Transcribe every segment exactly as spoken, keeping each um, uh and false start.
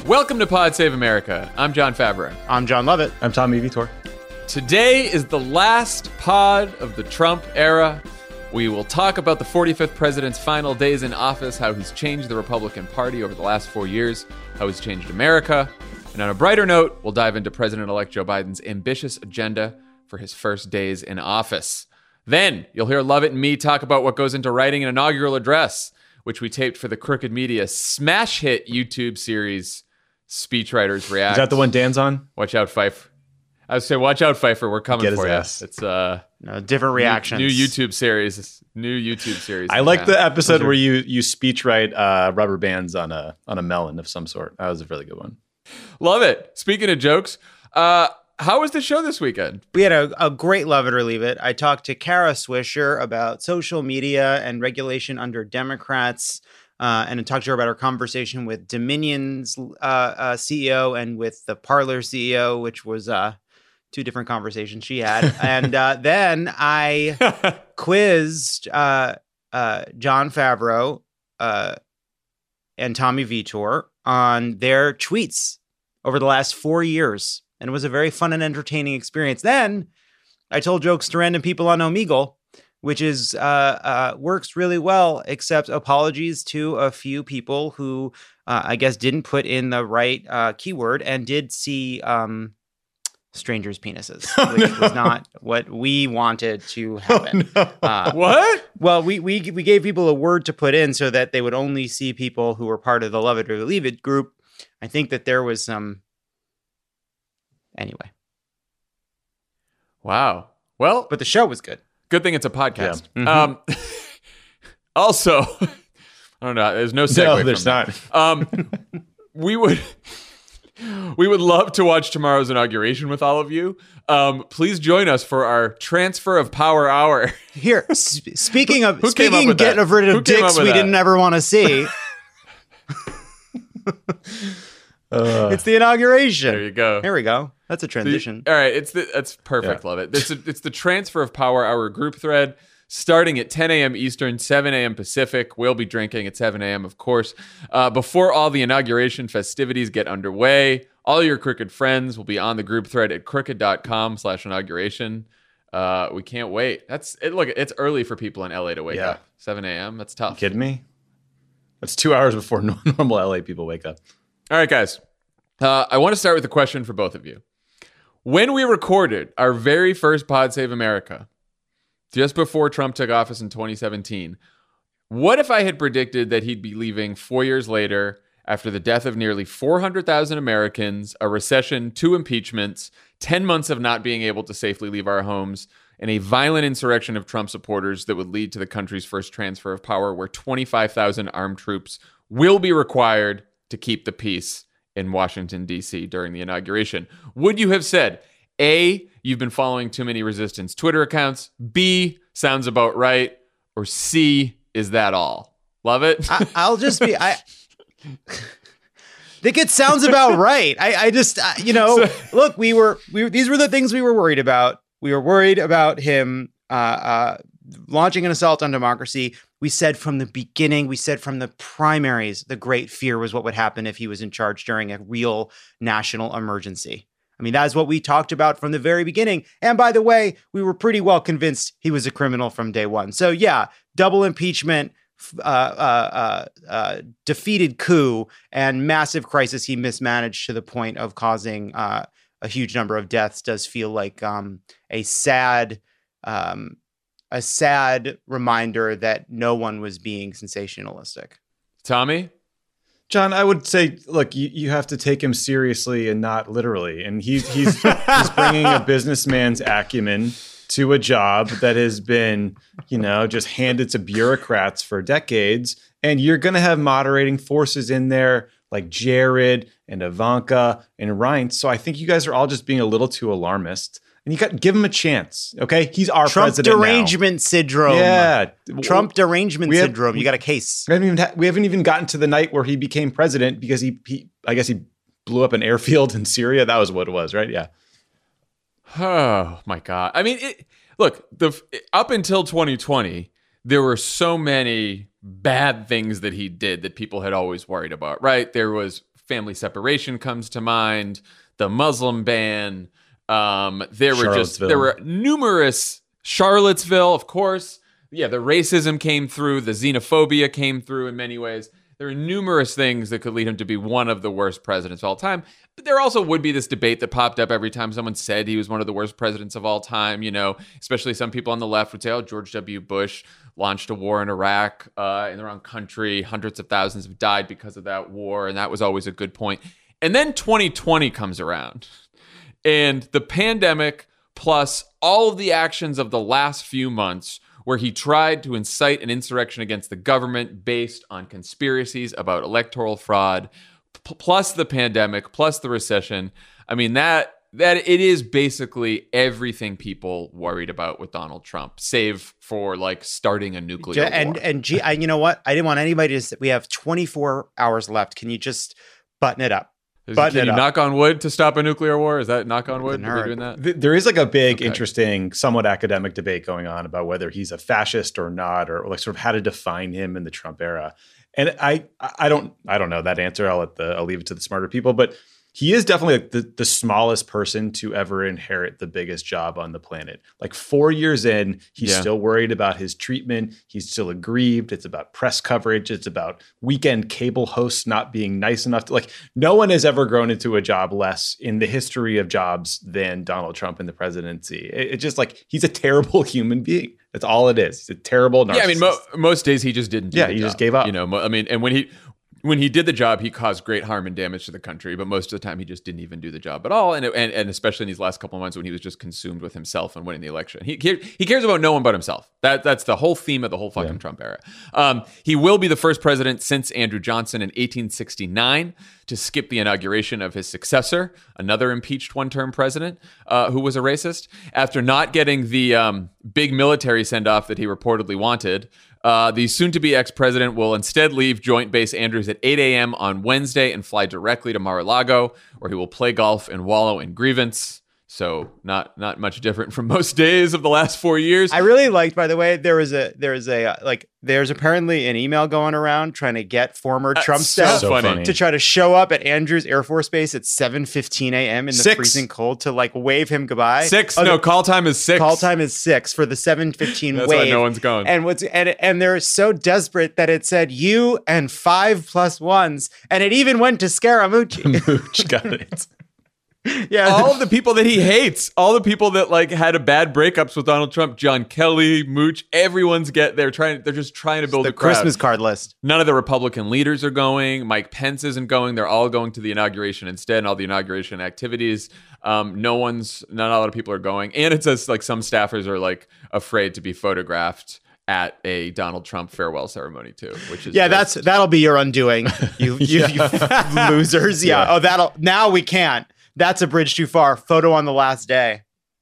Welcome to Pod Save America. I'm John Favreau. I'm John Lovett. I'm Tommy Vitor. Today is the last pod of the Trump era. We will talk about the forty-fifth president's final days in office, how he's changed the Republican Party over the last four years, how he's changed America. And on a brighter note, we'll dive into President-elect Joe Biden's ambitious agenda for his first days in office. Then you'll hear Lovett and me talk about what goes into writing an inaugural address, which we taped for the Crooked Media smash hit YouTube series, Speechwriters React. Is that the one Dan's on? Watch out, Pfeiffer. I would say, watch out, Pfeiffer. We're coming Get his for you. ass. It's uh, no, different reactions. New, new YouTube series. New YouTube series. I like Yeah. the episode Those are- where you you speechwrite uh, rubber bands on a on a melon of some sort. That was a really good one. Love it. Speaking of jokes, uh, how was the show this weekend? We had a, a great Love It or Leave It. I talked to Kara Swisher about social media and regulation under Democrats. Uh, and I talked to her about her conversation with Dominion's uh, uh, C E O and with the Parler C E O, which was uh, two different conversations she had. and uh, then I quizzed uh, uh, John Favreau uh, and Tommy Vitor on their tweets over the last four years. And it was a very fun and entertaining experience. Then I told jokes to random people on Omegle, which is uh, uh, works really well, except apologies to a few people who uh, I guess didn't put in the right uh, keyword and did see um, strangers' penises, which no. was not what we wanted to happen. Oh, no. uh, What? well, we, we we gave people a word to put in so that they would only see people who were part of the Love It or Leave It group. I think that there was some... Anyway. Wow. Well, But the show was good. good thing it's a podcast. Yeah. Mhm. Um, also, I don't know. There's no segue. No, from there's that. not. Um, we would we would love to watch tomorrow's inauguration with all of you. Um, please join us for our Transfer of Power Hour. Here, sp- speaking of Who came up speaking with getting that? rid Who of came up dicks with we that? didn't ever want to see. Uh, It's the inauguration. There you go. Here we go. That's a transition. The- all right, it's the that's perfect. Yeah. Love it. It's, a, it's the Transfer of Power Hour group thread starting at ten a.m. Eastern, seven a.m. Pacific. We'll be drinking at seven a.m. of course. Uh, before all the inauguration festivities get underway, all your Crooked friends will be on the group thread at crooked dot com slash inauguration. Uh, we can't wait. That's it. Look, it's early for people in L A to wake Yeah. up. seven a.m. That's tough. kidding me? That's two hours before normal L A people wake up. All right, guys. Uh, I want to start with a question for both of you. When we recorded our very first Pod Save America, just before Trump took office in twenty seventeen, what if I had predicted that he'd be leaving four years later after the death of nearly four hundred thousand Americans, a recession, two impeachments, ten months of not being able to safely leave our homes, and a violent insurrection of Trump supporters that would lead to the country's first transfer of power where twenty-five thousand armed troops will be required to keep the peace in Washington, D C during the inauguration? Would you have said, A, you've been following too many resistance Twitter accounts, B, sounds about right, or C, is that all? Love it? I, I'll just be. I think it sounds about right. I, I just, uh, you know, look, we were, we were, these were the things we were worried about. We were worried about him uh, uh, launching an assault on democracy. We said from the beginning, we said from the primaries, the great fear was what would happen if he was in charge during a real national emergency. I mean, that's what we talked about from the very beginning. And by the way, we were pretty well convinced he was a criminal from day one. So yeah, double impeachment, uh, uh, uh, uh, defeated coup, and massive crisis he mismanaged to the point of causing uh, a huge number of deaths does feel like um, a sad, um, a sad reminder that no one was being sensationalistic. Tommy? John, I would say, look, you, you have to take him seriously and not literally. And he's he's he's bringing a businessman's acumen to a job that has been, you know, just handed to bureaucrats for decades. And you're going to have moderating forces in there like Jared and Ivanka and Reince. So I think you guys are all just being a little too alarmist. And you got to give him a chance, okay? He's our Trump president derangement now. syndrome. Yeah, Trump derangement we have- syndrome. You got a case. We haven't even ha- we haven't even gotten to the night where he became president because he, he I guess he blew up an airfield in Syria. That was what it was, right? Yeah. Oh my God. I mean, it, look, the up until twenty twenty, there were so many bad things that he did that people had always worried about, right? There was family separation comes to mind, the Muslim ban. Um, there were just there were numerous Charlottesville, of course. Yeah, the racism came through, the xenophobia came through in many ways. There are numerous things that could lead him to be one of the worst presidents of all time. But there also would be this debate that popped up every time someone said he was one of the worst presidents of all time. You know, especially some people on the left would say, oh, George W. Bush launched a war in Iraq uh, in the wrong country. Hundreds of thousands have died because of that war. And that was always a good point. And then twenty twenty comes around. And the pandemic plus all of the actions of the last few months where he tried to incite an insurrection against the government based on conspiracies about electoral fraud, p- plus the pandemic, plus the recession. I mean, that that it is basically everything people worried about with Donald Trump, save for like starting a nuclear war. And and G, I, you know what? I didn't want anybody to say, we have twenty-four hours left. Can you just button it up? Is, button can it you up. knock on wood to stop a nuclear war? Is that knock on wood? Are we doing that? There is like a big, Okay. interesting, somewhat academic debate going on about whether he's a fascist or not, or like sort of how to define him in the Trump era. And I, I don't, I don't know that answer. I'll let the, I'll leave it to the smarter people. But he is definitely like the, the smallest person to ever inherit the biggest job on the planet. Like four years in, he's Yeah. still worried about his treatment. He's still aggrieved. It's about press coverage. It's about weekend cable hosts not being nice enough to like, no one has ever grown into a job less in the history of jobs than Donald Trump in the presidency. It, it's just like, he's a terrible human being. That's all it is. He's a terrible narcissist. Yeah, I mean, mo- most days he just didn't do Yeah, the he job, just gave up. You know, mo- I mean, and when he when he did the job, he caused great harm and damage to the country. But most of the time, he just didn't even do the job at all. And it, and, and especially in these last couple of months when he was just consumed with himself and winning the election, he he, he cares about no one but himself. That that's the whole theme of the whole fucking Yeah. Trump era. Um, he will be the first president since Andrew Johnson in eighteen sixty-nine to skip the inauguration of his successor, another impeached one-term president uh, who was a racist, after not getting the um, big military send-off that he reportedly wanted. Uh, the soon-to-be ex-president will instead leave Joint Base Andrews at eight a.m. on Wednesday and fly directly to Mar-a-Lago, where he will play golf and wallow in grievance. So not not much different from most days of the last four years. I really liked, by the way, there was a there was a uh, like there's apparently an email going around trying to get former That's Trump so staff So funny. funny. to try to show up at Andrews Air Force Base at seven fifteen a.m. in the Six. freezing cold to like wave him goodbye. Six. Oh, no, the call time is six. call time is six for the seven fifteen That's wave. why no one's going. And what's and and they're so desperate that it said you and five plus ones, and it even went to Scaramucci. Mooch got it. yeah, all of the people that he hates, all the people that like had a bad breakups with Donald Trump, John Kelly, Mooch, everyone's get they're trying they're just trying to build the a crowd. Christmas card list. None of the Republican leaders are going. Mike Pence isn't going. They're all going to the inauguration instead, and all the inauguration activities. Um, no one's, not a lot of people are going. And it says like some staffers are like afraid to be photographed at a Donald Trump farewell ceremony too, which is Yeah, just- that's that'll be your undoing. You you, you losers. Yeah. Yeah. Oh, that'll now we can't. That's a bridge too far. Photo on the last day.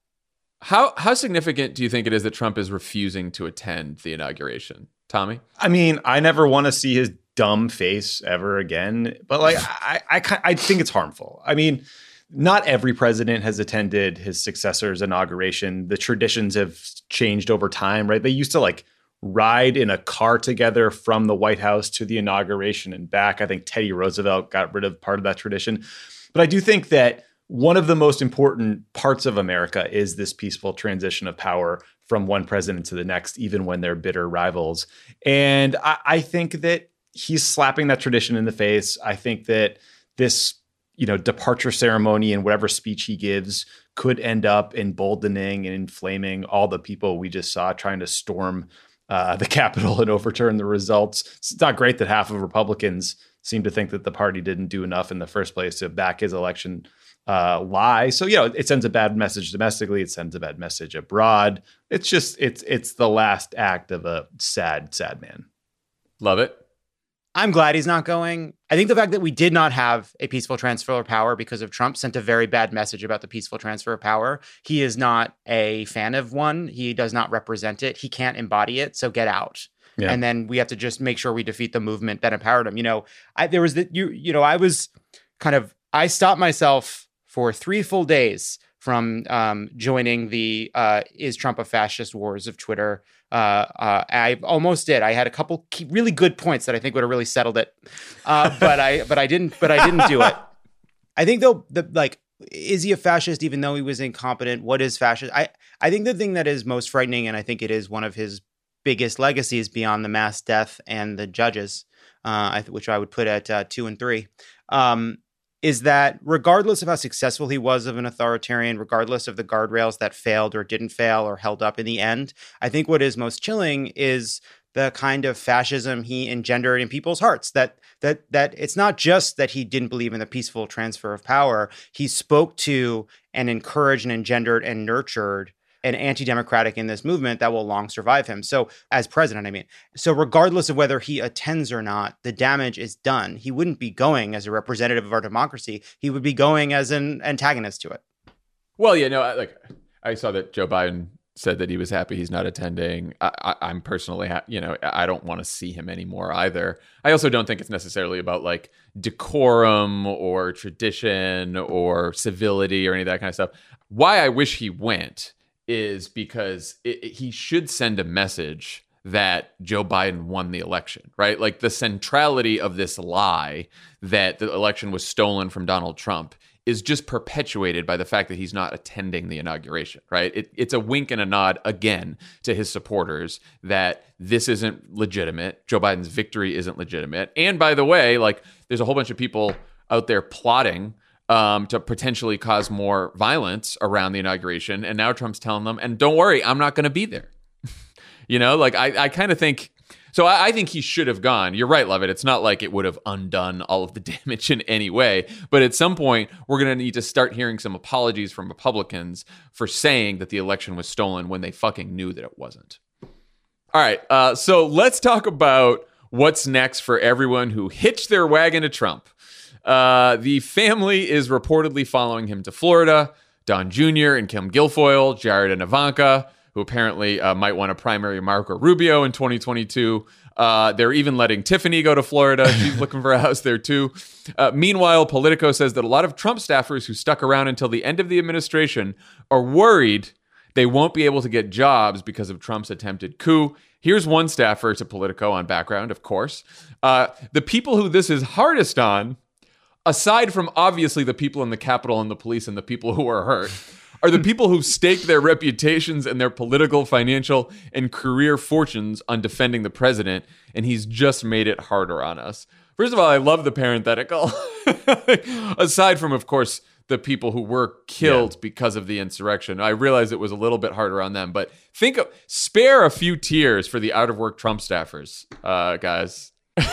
how how significant do you think it is that Trump is refusing to attend the inauguration, Tommy? I mean, I never want to see his dumb face ever again, but like, I, I, ki- I think it's harmful. I mean, not every president has attended his successor's inauguration. The traditions have changed over time, right? They used to like ride in a car together from the White House to the inauguration and back. I think Teddy Roosevelt got rid of part of that tradition. But I do think that one of the most important parts of America is this peaceful transition of power from one president to the next, even when they're bitter rivals. And I, I think that he's slapping that tradition in the face. I think that this, you know, departure ceremony and whatever speech he gives could end up emboldening and inflaming all the people we just saw trying to storm uh, the Capitol and overturn the results. It's not great that half of Republicans seem to think that the party didn't do enough in the first place to back his election uh, lie. So, you know, it sends a bad message domestically. It sends a bad message abroad. It's just, it's, it's the last act of a sad, sad man. Love it. I'm glad he's not going. I think the fact that we did not have a peaceful transfer of power because of Trump sent a very bad message about the peaceful transfer of power. He is not a fan of one. He does not represent it. He can't embody it. So get out. Yeah. And then we have to just make sure we defeat the movement that empowered him. You know, I, there was the, you, you know, I was kind of, I stopped myself for three full days from um, joining the uh, Is Trump a Fascist Wars of Twitter Uh, uh, I almost did. I had a couple key, really good points that I think would have really settled it, uh, but I but I didn't. But I didn't do it. I think though, the like, is he a fascist even though he was incompetent? What is fascist? I I think the thing that is most frightening, and I think it is one of his biggest legacies beyond the mass death and the judges, uh, which I would put at uh, two and three. Um, is that regardless of how successful he was of an authoritarian, regardless of the guardrails that failed or didn't fail or held up in the end, I think what is most chilling is the kind of fascism he engendered in people's hearts, that that that it's not just that he didn't believe in the peaceful transfer of power. He spoke to and encouraged and engendered and nurtured an anti-democratic in this movement that will long survive him. So as president, I mean, so regardless of whether he attends or not, the damage is done. He wouldn't be going as a representative of our democracy. He would be going as an antagonist to it. Well, yeah, no, I, like I saw that Joe Biden said that he was happy he's not attending. I, I, I'm personally, ha- you know, I don't want to see him anymore either. I also don't think it's necessarily about like decorum or tradition or civility or any of that kind of stuff. Why I wish he went is because it, it, he should send a message that Joe Biden won the election, right? Like the centrality of this lie that the election was stolen from Donald Trump is just perpetuated by the fact that he's not attending the inauguration, right? It, it's a wink and a nod again to his supporters that this isn't legitimate. Joe Biden's victory isn't legitimate. And by the way, like there's a whole bunch of people out there plotting um, to potentially cause more violence around the inauguration. And now Trump's telling them, and don't worry, I'm not going to be there. You know, like I, I kind of think, so I, I think he should have gone. You're right, Lovett. It's not like it would have undone all of the damage in any way. But at some point, we're going to need to start hearing some apologies from Republicans for saying that the election was stolen when they fucking knew that it wasn't. All right. Uh, so let's talk about what's next for everyone who hitched their wagon to Trump. Uh, the family is reportedly following him to Florida. Don Junior and Kim Guilfoyle, Jared and Ivanka, who apparently uh, might want to primary Marco Rubio in twenty twenty-two. Uh, they're even letting Tiffany go to Florida. She's looking for a house there too. Uh, meanwhile, Politico says that a lot of Trump staffers who stuck around until the end of the administration are worried they won't be able to get jobs because of Trump's attempted coup. Here's one staffer to Politico on background, of course. Uh, the people who this is hardest on, aside from obviously the people in the Capitol and the police and the people who are hurt, are the people who've staked their reputations and their political, financial, and career fortunes on defending the president, and he's just made it harder on us. First of all, I love the parenthetical. Aside from, of course, the people who were killed yeah. because of the insurrection. I realize it was a little bit harder on them, but think of, spare a few tears for the out-of-work Trump staffers, uh, guys.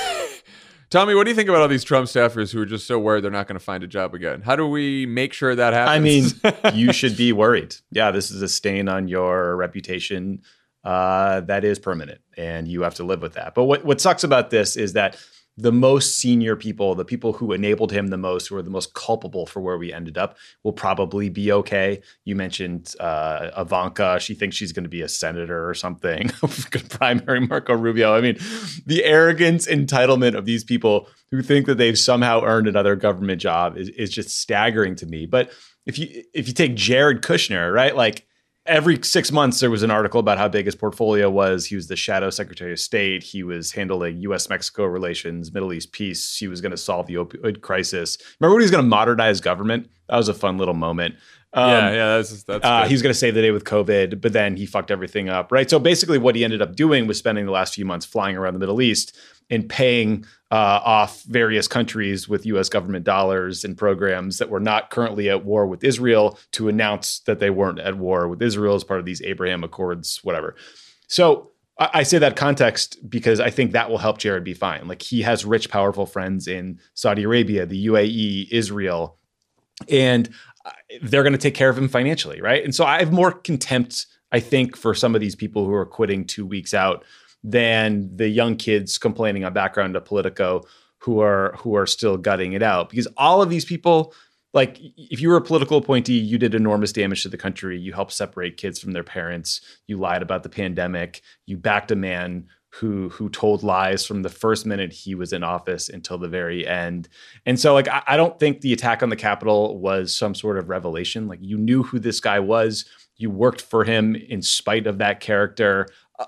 Tommy, what do you think about all these Trump staffers who are just so worried they're not going to find a job again? How do we make sure that happens? I mean, you should be worried. Yeah, this is a stain on your reputation uh, that is permanent, and you have to live with that. But what, what sucks about this is that the most senior people, the people who enabled him the most, who are the most culpable for where we ended up, will probably be okay. You mentioned uh, Ivanka. She thinks she's going to be a senator or something. Good primary Marco Rubio. I mean, the arrogance, entitlement of these people who think that they've somehow earned another government job is, is just staggering to me. But if you if you take Jared Kushner, right, like, every six months, there was an article about how big his portfolio was. He was the shadow secretary of state. He was handling U S Mexico relations, Middle East peace. He was going to solve the opioid crisis. Remember when he was going to modernize government? That was a fun little moment. Um, yeah, yeah, that's that's. Uh, he was going to save the day with COVID, but then he fucked everything up, right? So basically, what he ended up doing was spending the last few months flying around the Middle East and paying uh, off various countries with U S government dollars and programs that were not currently at war with Israel to announce that they weren't at war with Israel as part of these Abraham Accords, whatever. So I, I say that context because I think that will help Jared be fine. Like, he has rich, powerful friends in Saudi Arabia, the U A E, Israel, and they're going to take care of him financially, right? And so I have more contempt, I think, for some of these people who are quitting two weeks out than the young kids complaining on background to Politico who are who are still gutting it out. Because all of these people, like, if you were a political appointee, you did enormous damage to the country. You helped separate kids from their parents. You lied about the pandemic. You backed a man who who told lies from the first minute he was in office until the very end. And so, like, I, I don't think the attack on the Capitol was some sort of revelation. Like, you knew who this guy was. You worked for him in spite of that character. Uh,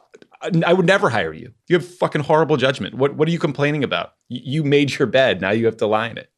I would never hire you. You have fucking horrible judgment. What What are you complaining about? You made your bed. Now you have to lie in it.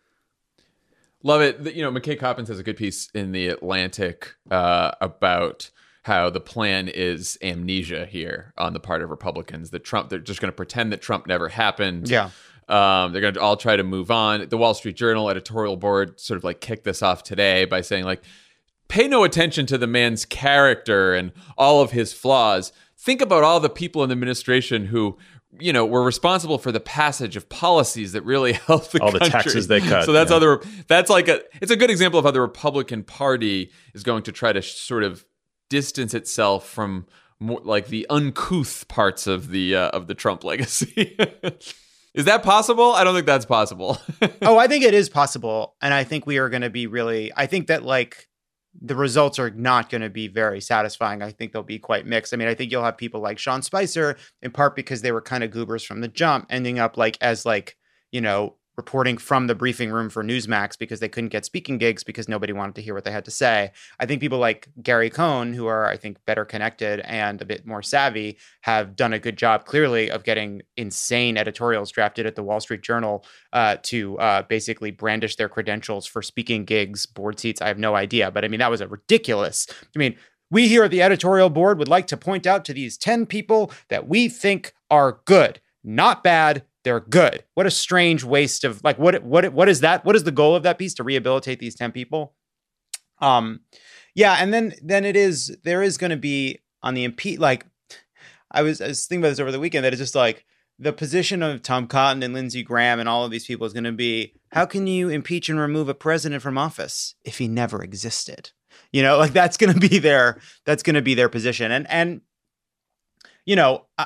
Love it. You know, McKay Coppins has a good piece in The Atlantic uh, about how the plan is amnesia here on the part of Republicans. That Trump, they're just going to pretend that Trump never happened. Yeah. Um, they're going to all try to move on. The Wall Street Journal editorial board sort of like kicked this off today by saying, like, pay no attention to the man's character and all of his flaws. Think about all the people in the administration who, you know, were responsible for the passage of policies that really helped the all country. the taxes they cut. So that's yeah. other. That's like a. It's a good example of how the Republican Party is going to try to sh- sort of distance itself from more like the uncouth parts of the uh, of the Trump legacy. Is that possible? I don't think that's possible. Oh, I think it is possible, and I think we are going to be really. I think that like. The results are not going to be very satisfying. I think they'll be quite mixed. I mean, I think you'll have people like Sean Spicer, in part because they were kind of goobers from the jump, ending up like as like, you know, reporting from the briefing room for Newsmax because they couldn't get speaking gigs because nobody wanted to hear what they had to say. I think people like Gary Cohn, who are, I think, better connected and a bit more savvy, have done a good job, clearly, of getting insane editorials drafted at the Wall Street Journal uh, to uh, basically brandish their credentials for speaking gigs, board seats. I have no idea. But I mean, that was a ridiculous. I mean, we here at the editorial board would like to point out to these ten people that we think are good, not bad. They're good. What a strange waste of like, what, what, what is that? What is the goal of that piece? To rehabilitate these ten people? Um, yeah. And then, then it is, there is going to be on the impeach, like I was, I was thinking about this over the weekend, that it's just like the position of Tom Cotton and Lindsey Graham and all of these people is going to be, how can you impeach and remove a president from office if he never existed? You know, like that's going to be their, that's going to be their position. And, and, you know, I,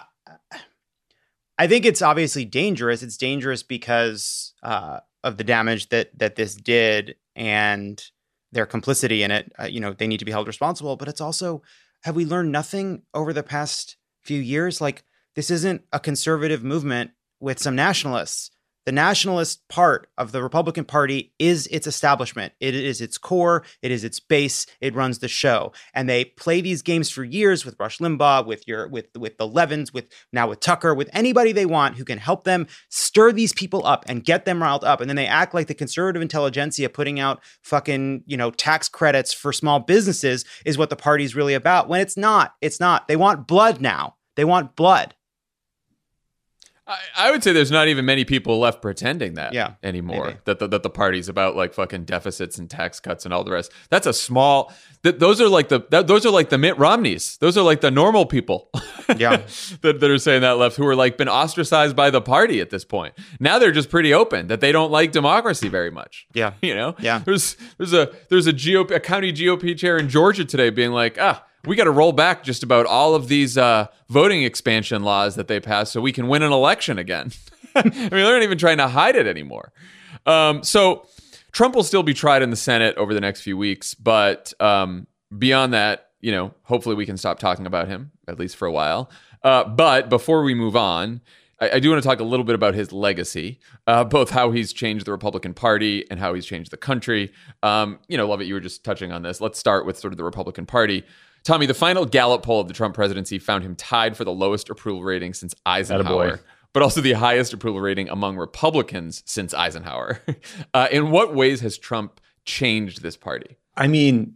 I think it's obviously dangerous. It's dangerous because uh, of the damage that that this did and their complicity in it. Uh, you know, they need to be held responsible. But it's also, have we learned nothing over the past few years? Like, this isn't a conservative movement with some nationalists. The nationalist part of the Republican Party is its establishment. It is its core. It is its base. It runs the show. And they play these games for years with Rush Limbaugh, with your with with the Levins, with now with Tucker, with anybody they want who can help them stir these people up and get them riled up. And then they act like the conservative intelligentsia putting out fucking, you know, tax credits for small businesses is what the party's really about. When it's not. It's not. They want blood now. They want blood. I, I would say there's not even many people left pretending that yeah, anymore. Maybe. That the, that the party's about like fucking deficits and tax cuts and all the rest. That's a small. Th- those are like the that, those are like the Mitt Romneys. Those are like the normal people. Yeah, that, that are saying that left, who are like been ostracized by the party at this point. Now they're just pretty open that they don't like democracy very much. Yeah, you know. Yeah. There's there's a there's a G O P a county G O P chair in Georgia today being like, ah. we got to roll back just about all of these uh, voting expansion laws that they passed so we can win an election again. I mean, they're not even trying to hide it anymore. Um, so Trump will still be tried in the Senate over the next few weeks. But um, beyond that, you know, hopefully we can stop talking about him, at least for a while. Uh, but before we move on, I, I do want to talk a little bit about his legacy, uh, both how he's changed the Republican Party and how he's changed the country. Um, you know, Lovett, you were just touching on this. Let's start with sort of the Republican Party. Tommy, the final Gallup poll of the Trump presidency found him tied for the lowest approval rating since Eisenhower, but also the highest approval rating among Republicans since Eisenhower. Uh, in what ways has Trump changed this party? I mean,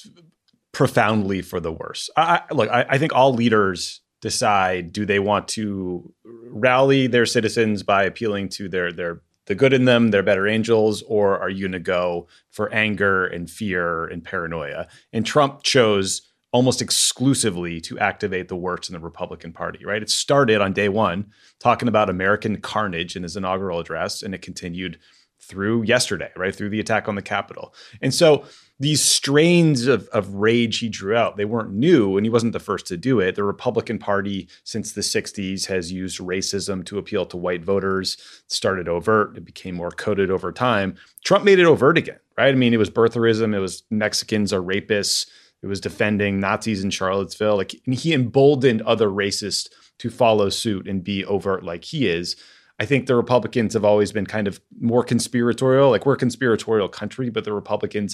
profoundly for the worse. I, look, I, I think all leaders decide, do they want to rally their citizens by appealing to their their the good in them, their better angels, or are you going to go for anger and fear and paranoia? And Trump chose almost exclusively to activate the worst in the Republican Party, right? It started on day one talking about American carnage in his inaugural address, and it continued through yesterday, right? Through the attack on the Capitol. And so these strains of, of rage he drew out, they weren't new, and he wasn't the first to do it. The Republican Party since the sixties has used racism to appeal to white voters. It started overt, it became more coded over time. Trump made it overt again, right? I mean, it was birtherism, it was Mexicans are rapists, it was defending Nazis in Charlottesville. Like, and he emboldened other racists to follow suit and be overt like he is. I think the Republicans have always been kind of more conspiratorial. Like, we're a conspiratorial country, but the Republicans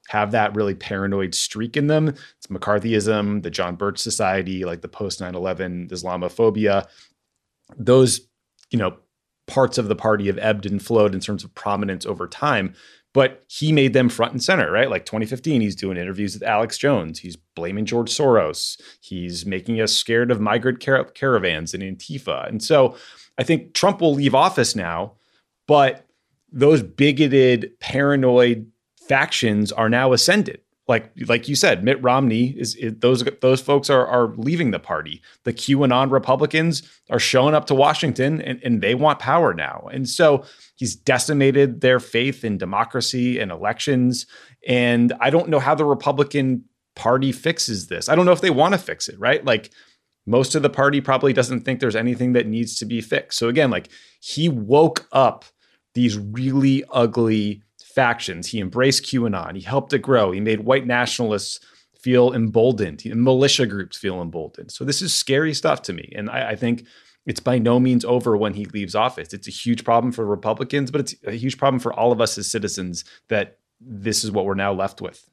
have that really paranoid streak in them. It's McCarthyism, the John Birch Society, like the post nine eleven Islamophobia. Those, you know, parts of the party have ebbed and flowed in terms of prominence over time, but he made them front and center, right? Like twenty fifteen, he's doing interviews with Alex Jones. He's blaming George Soros. He's making us scared of migrant car- caravans and Antifa. And so I think Trump will leave office now, but those bigoted, paranoid factions are now ascended. Like, like you said, Mitt Romney is, is those those folks are are leaving the party. The QAnon Republicans are showing up to Washington, and, and they want power now. And so he's decimated their faith in democracy and elections. And I don't know how the Republican Party fixes this. I don't know if they want to fix it, right? Like, most of the party probably doesn't think there's anything that needs to be fixed. So again, like, he woke up these really ugly factions. He embraced QAnon. He helped it grow. He made white nationalists feel emboldened. He, militia groups feel emboldened. So this is scary stuff to me. And I, I think it's by no means over when he leaves office. It's a huge problem for Republicans, but it's a huge problem for all of us as citizens that this is what we're now left with.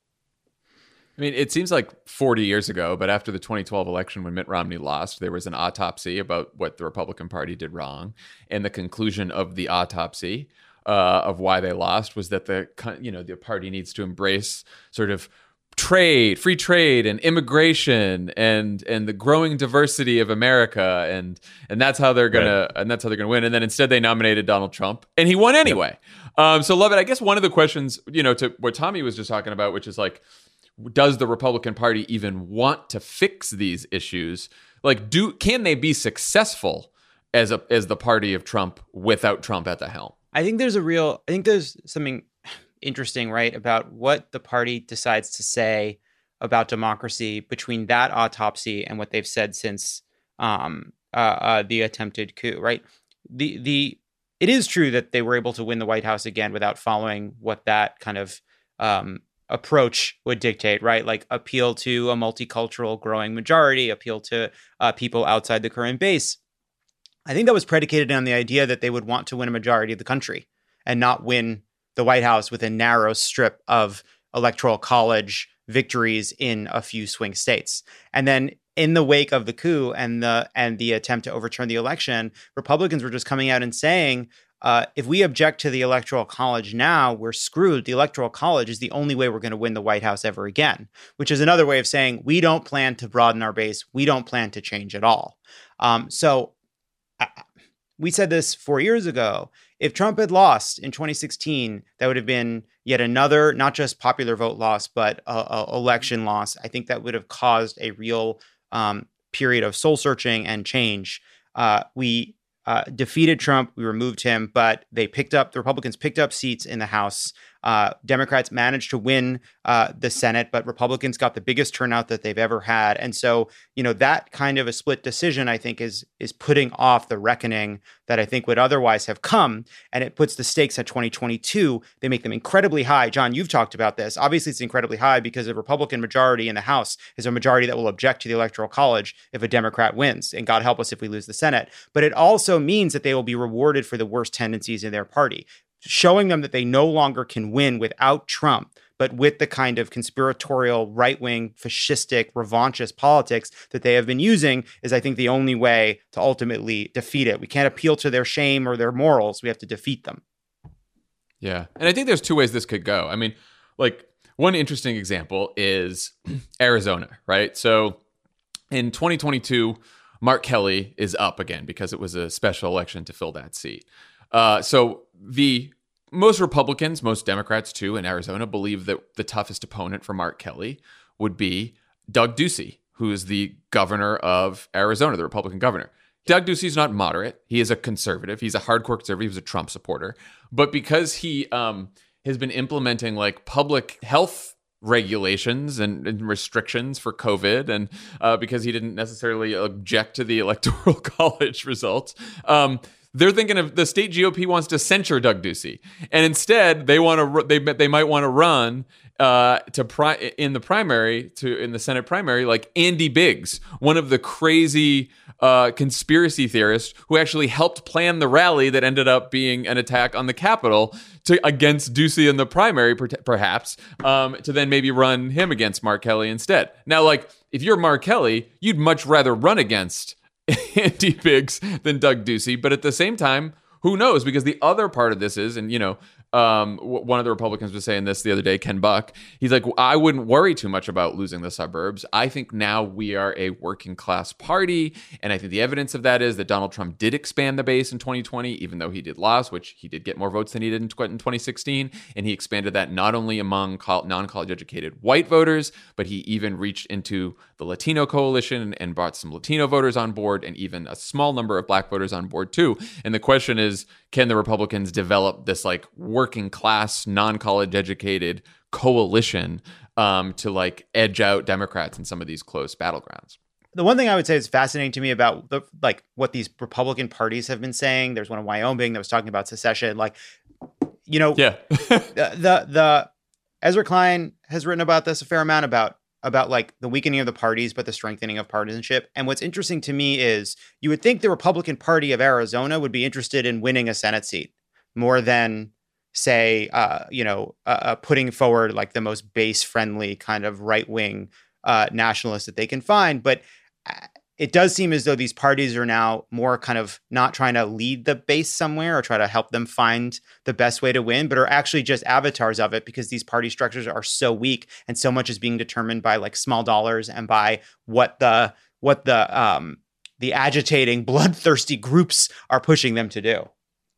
I mean, it seems like forty years ago, but after the twenty twelve election when Mitt Romney lost, there was an autopsy about what the Republican Party did wrong. And the conclusion of the autopsy uh, of why they lost was that the, you know, the party needs to embrace sort of trade, free trade and immigration and and the growing diversity of America. And and that's how they're gonna right. and that's how they're gonna win. And then instead they nominated Donald Trump and he won anyway. Yep. Um, so Lovett, I guess one of the questions, you know, to what Tommy was just talking about, which is like, does the Republican Party even want to fix these issues? Like, do can they be successful as a as the party of Trump without Trump at the helm? I think there's a real, I think there's something interesting, right, about what the party decides to say about democracy between that autopsy and what they've said since um, uh, uh, the attempted coup, right? The the it is true that they were able to win the White House again without following what that kind of um, approach would dictate, right? Like appeal to a multicultural growing majority, appeal to uh, people outside the current base. I think that was predicated on the idea that they would want to win a majority of the country and not win the White House with a narrow strip of electoral college victories in a few swing states. And then in the wake of the coup and the and the attempt to overturn the election, Republicans were just coming out and saying, Uh, if we object to the Electoral College now, we're screwed. The Electoral College is the only way we're going to win the White House ever again, which is another way of saying we don't plan to broaden our base. We don't plan to change at all. Um, so uh, we said this four years ago. If Trump had lost in twenty sixteen, that would have been yet another, not just popular vote loss, but a, a election loss. I think that would have caused a real um, period of soul searching and change. Uh, we Uh, defeated Trump. We removed him, but they picked up, the Republicans picked up seats in the House. Uh, Democrats managed to win uh, the Senate, but Republicans got the biggest turnout that they've ever had. And so, you know, that kind of a split decision, I think, is is putting off the reckoning that I think would otherwise have come. And it puts the stakes at twenty twenty-two. They make them incredibly high. John, you've talked about this. Obviously, it's incredibly high because the Republican majority in the House is a majority that will object to the Electoral College if a Democrat wins. And God help us if we lose the Senate. But it also means that they will be rewarded for the worst tendencies in their party, showing them that they no longer can win without Trump, but with the kind of conspiratorial, right-wing, fascistic, revanchist politics that they have been using is, I think, the only way to ultimately defeat it. We can't appeal to their shame or their morals. We have to defeat them. Yeah. And I think there's two ways this could go. I mean, like, one interesting example is Arizona, right? So in twenty twenty-two, Mark Kelly is up again because it was a special election to fill that seat. Uh, so the most Republicans, most Democrats too in Arizona believe that the toughest opponent for Mark Kelly would be Doug Ducey, who is the governor of Arizona, the Republican governor. Doug Ducey is not moderate. He is a conservative. He's a hardcore conservative. He was a Trump supporter. But because he um, has been implementing like public health regulations and, and restrictions for COVID, and uh, because he didn't necessarily object to the Electoral College results, um, they're thinking of the state G O P wants to censure Doug Ducey, and instead they want to they they might want to run uh, to pri- in the primary to in the Senate primary like Andy Biggs, one of the crazy uh, conspiracy theorists who actually helped plan the rally that ended up being an attack on the Capitol to against Ducey in the primary, per- perhaps um, to then maybe run him against Mark Kelly instead. Now, like if you're Mark Kelly, you'd much rather run against Andy Biggs than Doug Ducey, but at the same time, who knows? Because the other part of this is, and you know, um, w- one of the Republicans was saying this the other day, Ken Buck. He's like, I wouldn't worry too much about losing the suburbs. I think now we are a working class party, and I think the evidence of that is that Donald Trump did expand the base in twenty twenty, even though he did lose, which he did get more votes than he did in, tw- in twenty sixteen, and he expanded that not only among col- non-college educated white voters, but he even reached into the Latino coalition and, and brought some Latino voters on board, and even a small number of black voters on board too. And the question is, can the Republicans develop this like working class, non-college educated coalition um, to like edge out Democrats in some of these close battlegrounds? The one thing I would say is fascinating to me about the like what these Republican parties have been saying. There's one in Wyoming that was talking about secession. Like, you know, yeah, the, the the Ezra Klein has written about this a fair amount about about like the weakening of the parties, but the strengthening of partisanship. And what's interesting to me is you would think the Republican Party of Arizona would be interested in winning a Senate seat more than, say, uh, you know, uh, uh, putting forward like the most base-friendly kind of right-wing uh, nationalists that they can find. But it does seem as though these parties are now more kind of not trying to lead the base somewhere or try to help them find the best way to win, but are actually just avatars of it because these party structures are so weak and so much is being determined by like small dollars and by what the what the um, the agitating, bloodthirsty groups are pushing them to do.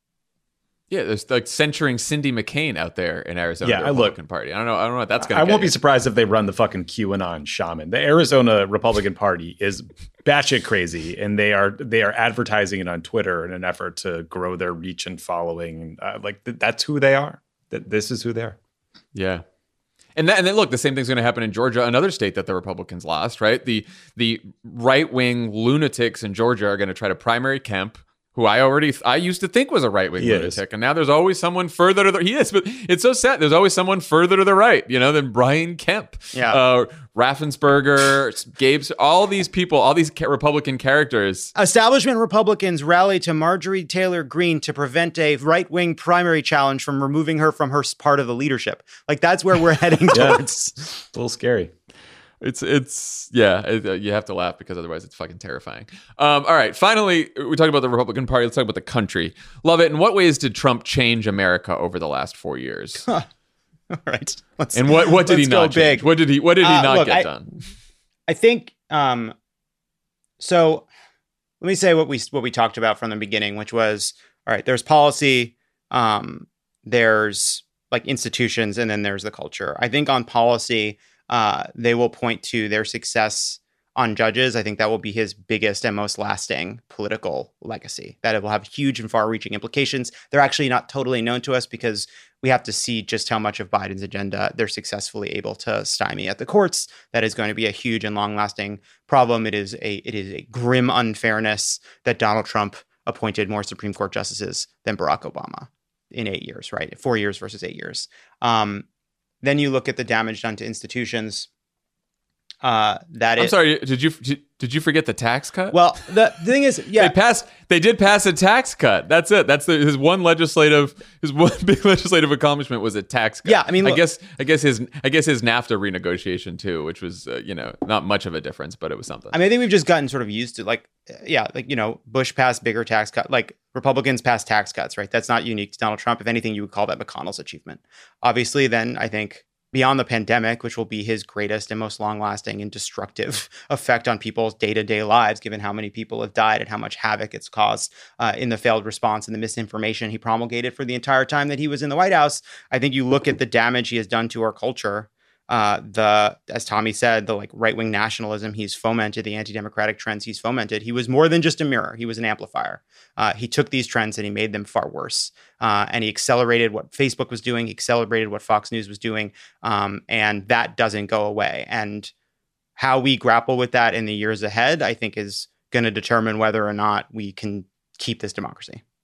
Yeah, there's like censuring Cindy McCain out there in Arizona. Yeah, the Republican look, Party. I don't know. I don't know what that's going to. I won't you. be surprised if they run the fucking QAnon shaman. The Arizona Republican Party is batshit crazy, and they are they are advertising it on Twitter in an effort to grow their reach and following. Uh, like th- that's who they are. That this is who they are. Yeah. And, that, and then look, the same thing's going to happen in Georgia, another state that the Republicans lost, right? The the right wing lunatics in Georgia are going to try to primary Kemp, who I already, I used to think was a right-wing He lunatic. is. And now there's always someone further to the, he is, but it's so sad. There's always someone further to the right, you know, than Brian Kemp. Yeah. Uh, Raffensperger, Gabe's, all these people, all these ca- Republican characters. Establishment Republicans rally to Marjorie Taylor Greene to prevent a right-wing primary challenge from removing her from her part of the leadership. Like that's where we're heading Yeah. towards. It's a little scary. It's, it's, yeah, it, uh, you have to laugh because otherwise it's fucking terrifying. Um, all right. Finally, we talked about the Republican Party. Let's talk about the country. Love it. In what ways did Trump change America over the last four years? All right. Let's, And what, what did he let's go not change? big. What did he, what did he Uh, not look, get I- done? I think um so let me say what we what we talked about from the beginning, which was all right, there's policy, um, there's like institutions, and then there's the culture. I think on policy, uh, they will point to their success on judges. I think that will be his biggest and most lasting political legacy. That it will have huge and far-reaching implications. They're actually not totally known to us because we have to see just how much of Biden's agenda they're successfully able to stymie at the courts. That is going to be a huge and long-lasting problem. It is a it is a grim unfairness that Donald Trump appointed more Supreme Court justices than Barack Obama in eight years, right? Four years versus eight years. Um, then you look at the damage done to institutions. Uh, that I'm it, sorry. Did you did, did you forget the tax cut? Well, the, the thing is, yeah, they passed. They did pass a tax cut. That's it. That's the, his one legislative. His one big legislative accomplishment was a tax cut. Yeah, I mean, I look- guess I guess his I guess his NAFTA renegotiation too, which was uh, you know not much of a difference, but it was something. I mean, I think we've just gotten sort of used to like, yeah, like, you know, Bush passed bigger tax cut, like Republicans passed tax cuts, right? That's not unique to Donald Trump. If anything, you would call that McConnell's achievement. Obviously, then I think beyond the pandemic, which will be his greatest and most long-lasting and destructive effect on people's day-to-day lives, given how many people have died and how much havoc it's caused uh, in the failed response and the misinformation he promulgated for the entire time that he was in the White House. I think you look at the damage he has done to our culture. Uh, the, as Tommy said, the like right-wing nationalism he's fomented, the anti-democratic trends he's fomented. He was more than just a mirror. He was an amplifier. Uh, he took these trends and he made them far worse. Uh, and he accelerated what Facebook was doing. He accelerated what Fox News was doing. Um, and that doesn't go away. And how we grapple with that in the years ahead, I think, is going to determine whether or not we can keep this democracy.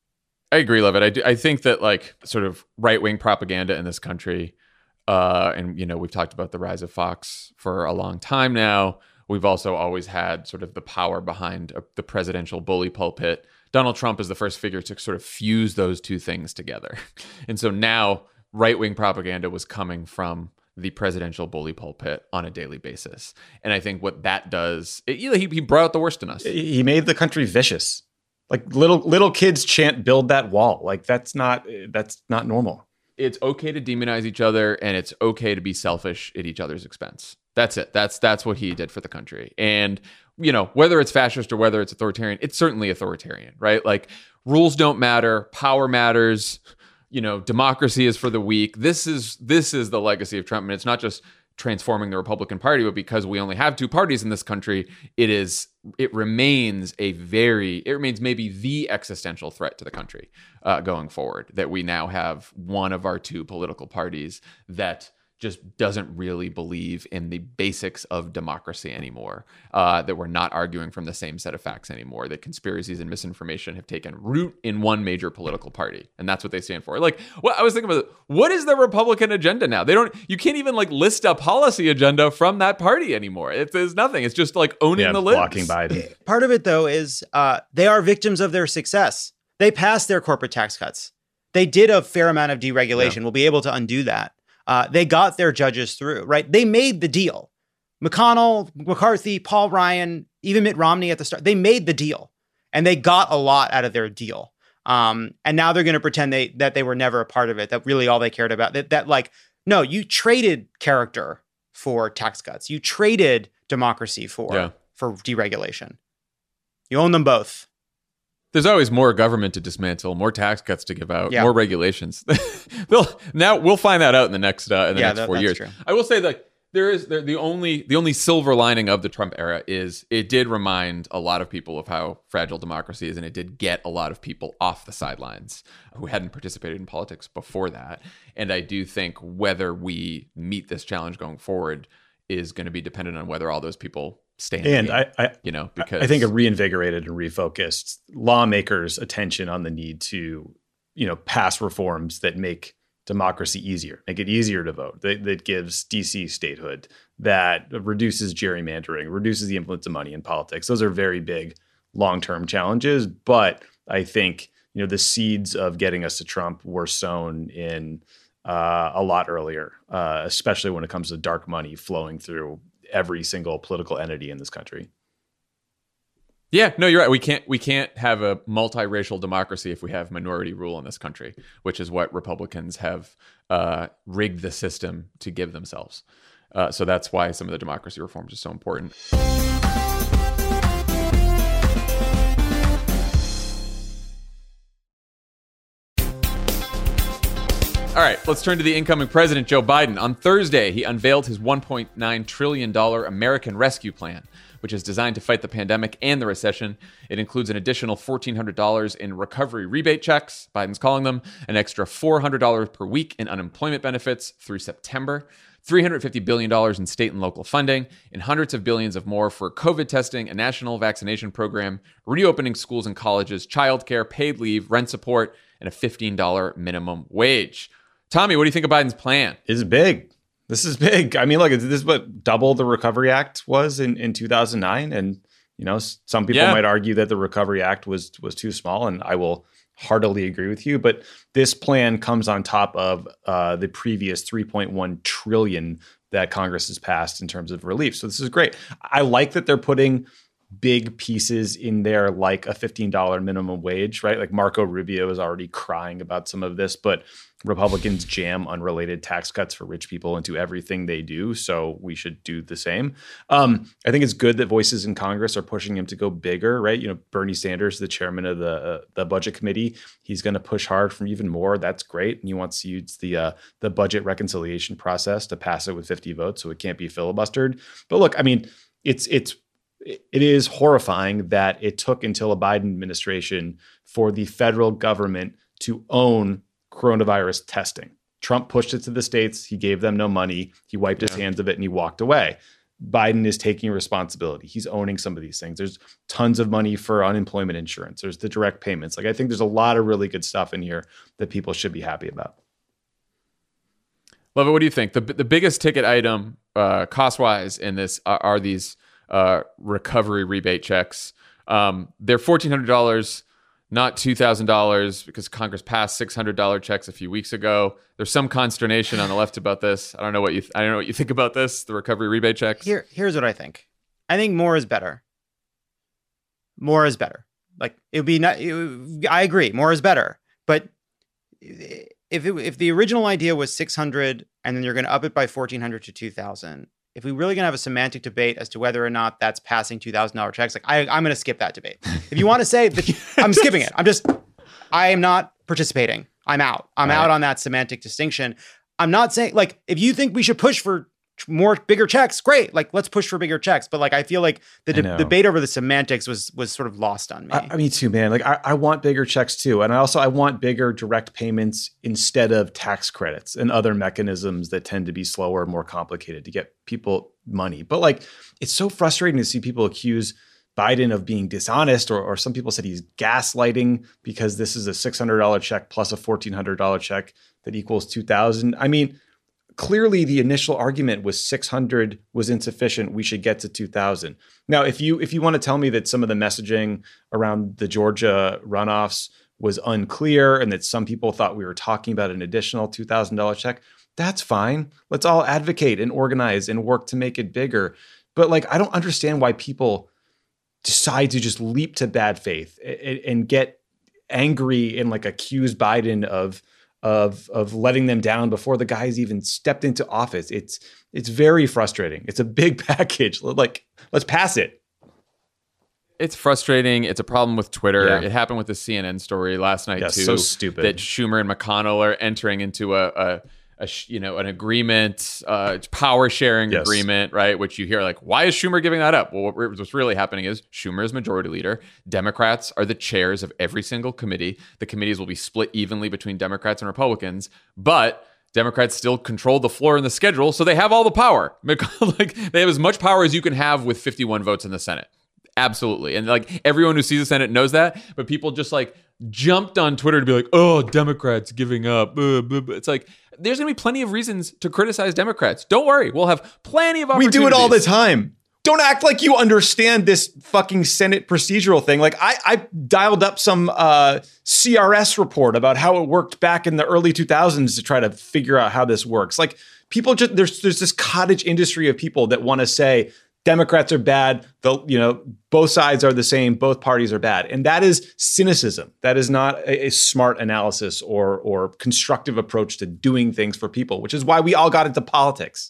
I agree, Levitt. I do, I think that like sort of right wing propaganda in this country, uh, and you know we've talked about the rise of Fox for a long time now. We've also always had sort of the power behind a, the presidential bully pulpit. Donald Trump is the first figure to sort of fuse those two things together, and so now right wing propaganda was coming from the presidential bully pulpit on a daily basis, and I think what that does, it, he he brought out the worst in us. He made the country vicious. Like little little kids chant "build that wall." Like that's not that's not normal. It's okay to demonize each other, and it's okay to be selfish at each other's expense. That's it. That's that's what he did for the country. And you know, whether it's fascist or whether it's authoritarian, it's certainly authoritarian, right? Like rules don't matter, power matters. You know, democracy is for the weak. This is this is the legacy of Trump, and it's not just transforming the Republican Party, but because we only have two parties in this country, it is it remains a very it remains maybe the existential threat to the country uh, going forward, that we now have one of our two political parties that just doesn't really believe in the basics of democracy anymore, uh, that we're not arguing from the same set of facts anymore, that conspiracies and misinformation have taken root in one major political party. And that's what they stand for. Like, well, I was thinking about, what is the Republican agenda now? They don't, you can't even like list a policy agenda from that party anymore. It, there's nothing. It's just like owning yeah, the libs. Blocking Biden. Part of it, though, is uh, they are victims of their success. They passed their corporate tax cuts. They did a fair amount of deregulation. Yeah. We'll be able to undo that. Uh, they got their judges through, right? They made the deal. McConnell, McCarthy, Paul Ryan, even Mitt Romney at the start, they made the deal, and they got a lot out of their deal. Um, and now they're going to pretend they that they were never a part of it, that really all they cared about, that, that like, no, you traded character for tax cuts. You traded democracy for, yeah. for deregulation. You own them both. There's always more government to dismantle, more tax cuts to give out, yeah. more regulations. They'll, now we'll find that out in the next uh, in the yeah, next that, four years. True. I will say that there is there, the only the only silver lining of the Trump era is it did remind a lot of people of how fragile democracy is, and it did get a lot of people off the sidelines who hadn't participated in politics before that. And I do think whether we meet this challenge going forward is going to be dependent on whether all those people stay in and the game, I, I, you know, because I think a reinvigorated and refocused lawmakers' attention on the need to, you know, pass reforms that make democracy easier, make it easier to vote, that, that gives D C statehood, that reduces gerrymandering, reduces the influence of money in politics. Those are very big long-term challenges. But I think, you know, the seeds of getting us to Trump were sown in uh, a lot earlier, uh, especially when it comes to dark money flowing through every single political entity in this country. Yeah, no, you're right. We can't we can't have a multiracial democracy if we have minority rule in this country, which is what Republicans have uh, rigged the system to give themselves. Uh, so that's why some of the democracy reforms are so important. All right, let's turn to the incoming president, Joe Biden. On Thursday, he unveiled his one point nine trillion dollars American Rescue Plan, which is designed to fight the pandemic and the recession. It includes an additional one thousand four hundred dollars in recovery rebate checks, Biden's calling them, an extra four hundred dollars per week in unemployment benefits through September, three hundred fifty billion dollars in state and local funding, and hundreds of billions of more for COVID testing, a national vaccination program, reopening schools and colleges, childcare, paid leave, rent support, and a fifteen dollars minimum wage. Tommy, what do you think of Biden's plan? It's big. This is big. I mean, look, this is what double the Recovery Act was in, in two thousand nine. And, you know, some people yeah. might argue that the Recovery Act was was too small, and I will heartily agree with you. But this plan comes on top of uh, the previous three point one trillion dollars that Congress has passed in terms of relief. So this is great. I like that they're putting big pieces in there, like a fifteen dollars minimum wage, right? Like Marco Rubio is already crying about some of this, but Republicans jam unrelated tax cuts for rich people into everything they do. So we should do the same. Um, I think it's good that voices in Congress are pushing him to go bigger, right? You know, Bernie Sanders, the chairman of the uh, the budget committee, he's going to push hard for even more. That's great. And he wants to use the uh, the budget reconciliation process to pass it with fifty votes, so it can't be filibustered. But look, I mean, it's it's it is horrifying that it took until a Biden administration for the federal government to own coronavirus testing. Trump pushed it to the states. He gave them no money. He wiped yeah. his hands of it and he walked away. Biden is taking responsibility. He's owning some of these things. There's tons of money for unemployment insurance. There's the direct payments. Like, I think there's a lot of really good stuff in here that people should be happy about. Love it. What do you think? The the biggest ticket item uh, cost wise in this are, are these uh, recovery rebate checks. Um, they're fourteen hundred dollars, not two thousand dollars, because Congress passed six hundred dollars checks a few weeks ago. There's some consternation on the left about this. I don't know what you th- I don't know what you think about this. The recovery rebate checks. Here, here's what I think. I think more is better. More is better. Like, it would be not. It would, I agree. More is better. But if it, if the original idea was six hundred and then you're going to up it by fourteen hundred to two thousand, if we really going to have a semantic debate as to whether or not that's passing two thousand dollars checks, like I, I'm going to skip that debate. If you want to say that, I'm skipping it. I'm just, I am not participating. I'm out. I'm Right. out on that semantic distinction. I'm not saying, like, if you think we should push for more bigger checks, great. Like, let's push for bigger checks. But like, I feel like the I de- know. debate over the semantics was was sort of lost on me. I, I mean, too, man. Like, I, I want bigger checks too, and I also I want bigger direct payments instead of tax credits and other mechanisms that tend to be slower and more complicated to get people money. But like, it's so frustrating to see people accuse Biden of being dishonest, or, or some people said he's gaslighting because this is a six hundred dollars check plus a fourteen hundred dollars check that equals two thousand. I mean, clearly the initial argument was six hundred was insufficient. We should get to two thousand. Now, if you if you want to tell me that some of the messaging around the Georgia runoffs was unclear and that some people thought we were talking about an additional two thousand dollars check, that's fine. Let's all advocate and organize and work to make it bigger. But like, I don't understand why people decide to just leap to bad faith and, and get angry and like accuse Biden of of of letting them down before the guy's even stepped into office. It's it's very frustrating. It's a big package. Like, let's pass it. It's frustrating. It's a problem with Twitter. Yeah. It happened with the C N N story last night Yeah, too. so stupid. That Schumer and McConnell are entering into a, a, a sh- you know, an agreement, uh, power sharing Yes. agreement, right? Which you hear like, why is Schumer giving that up? Well, what, what's really happening is Schumer is majority leader. Democrats are the chairs of every single committee. The committees will be split evenly between Democrats and Republicans, but Democrats still control the floor and the schedule, so they have all the power. Like, they have as much power as you can have with fifty-one votes in the Senate. Absolutely. And like, everyone who sees the Senate knows that, but people just like jumped on Twitter to be like, oh, Democrats giving up. Uh, blah, blah. It's like, there's going to be plenty of reasons to criticize Democrats. Don't worry. We'll have plenty of We opportunities. do it all the time. Don't act like you understand this fucking Senate procedural thing. Like, I, I dialed up some uh, C R S report about how it worked back in the early two thousands to try to figure out how this works. Like, people just, there's there's this cottage industry of people that want to say Democrats are bad. The, you know, both sides are the same. Both parties are bad. And that is cynicism. That is not a, a smart analysis or or constructive approach to doing things for people, which is why we all got into politics.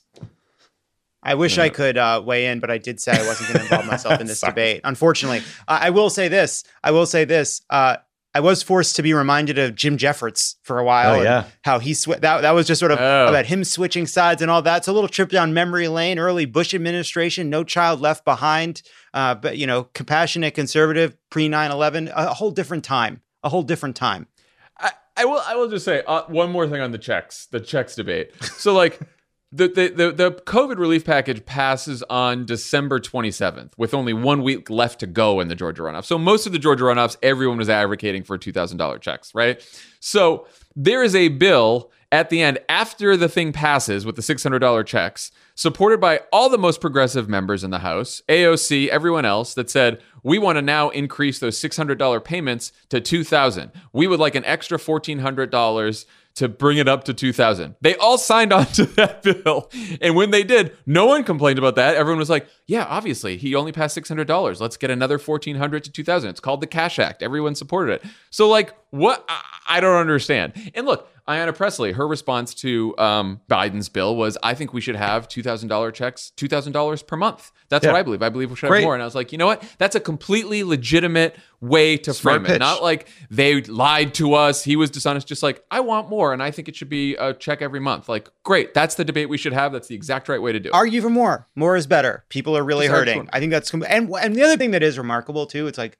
I wish I could uh, weigh in, but I did say I wasn't going to involve myself in this debate. Unfortunately, uh, I will say this. I will say this. Uh, I was forced to be reminded of Jim Jeffords for a while. Oh, and yeah. how he sw- that that was just sort of Oh. about him switching sides and all that. So a little trip down memory lane. Early Bush administration, No Child Left Behind. Uh, but you know, compassionate conservative pre nine eleven. A whole different time. A whole different time. I, I will I will just say uh, one more thing on the checks, the checks debate. So like the, the the the COVID relief package passes on December twenty-seventh with only one week left to go in the Georgia runoff. So most of the Georgia runoffs, everyone was advocating for two thousand dollars checks, right? So there is a bill at the end after the thing passes with the six hundred dollars checks, supported by all the most progressive members in the House, A O C, everyone else, that said, we want to now increase those six hundred dollars payments to two thousand dollars. We would like an extra fourteen hundred dollars to bring it up to two thousand dollars. They all signed on to that bill. And when they did, no one complained about that. Everyone was like, yeah, obviously, he only passed six hundred dollars. Let's get another fourteen hundred dollars to two thousand dollars. It's called the Cash Act. Everyone supported it. So like, what? I, I don't understand. And look, Ayanna Pressley, her response to um, Biden's bill was, I think we should have two thousand dollars checks, two thousand dollars per month. That's Yeah. what I believe. I believe we should have Great. more. And I was like, you know what? That's a completely legitimate way to Smart frame it. pitch. Not like they lied to us, he was dishonest, just like, I want more. And I think it should be a check every month. Like, great. That's the debate we should have. That's the exact right way to do it. Argue for more. More is better. People are really Just argue hurting. for- I think that's com- and and the other thing that is remarkable too. It's like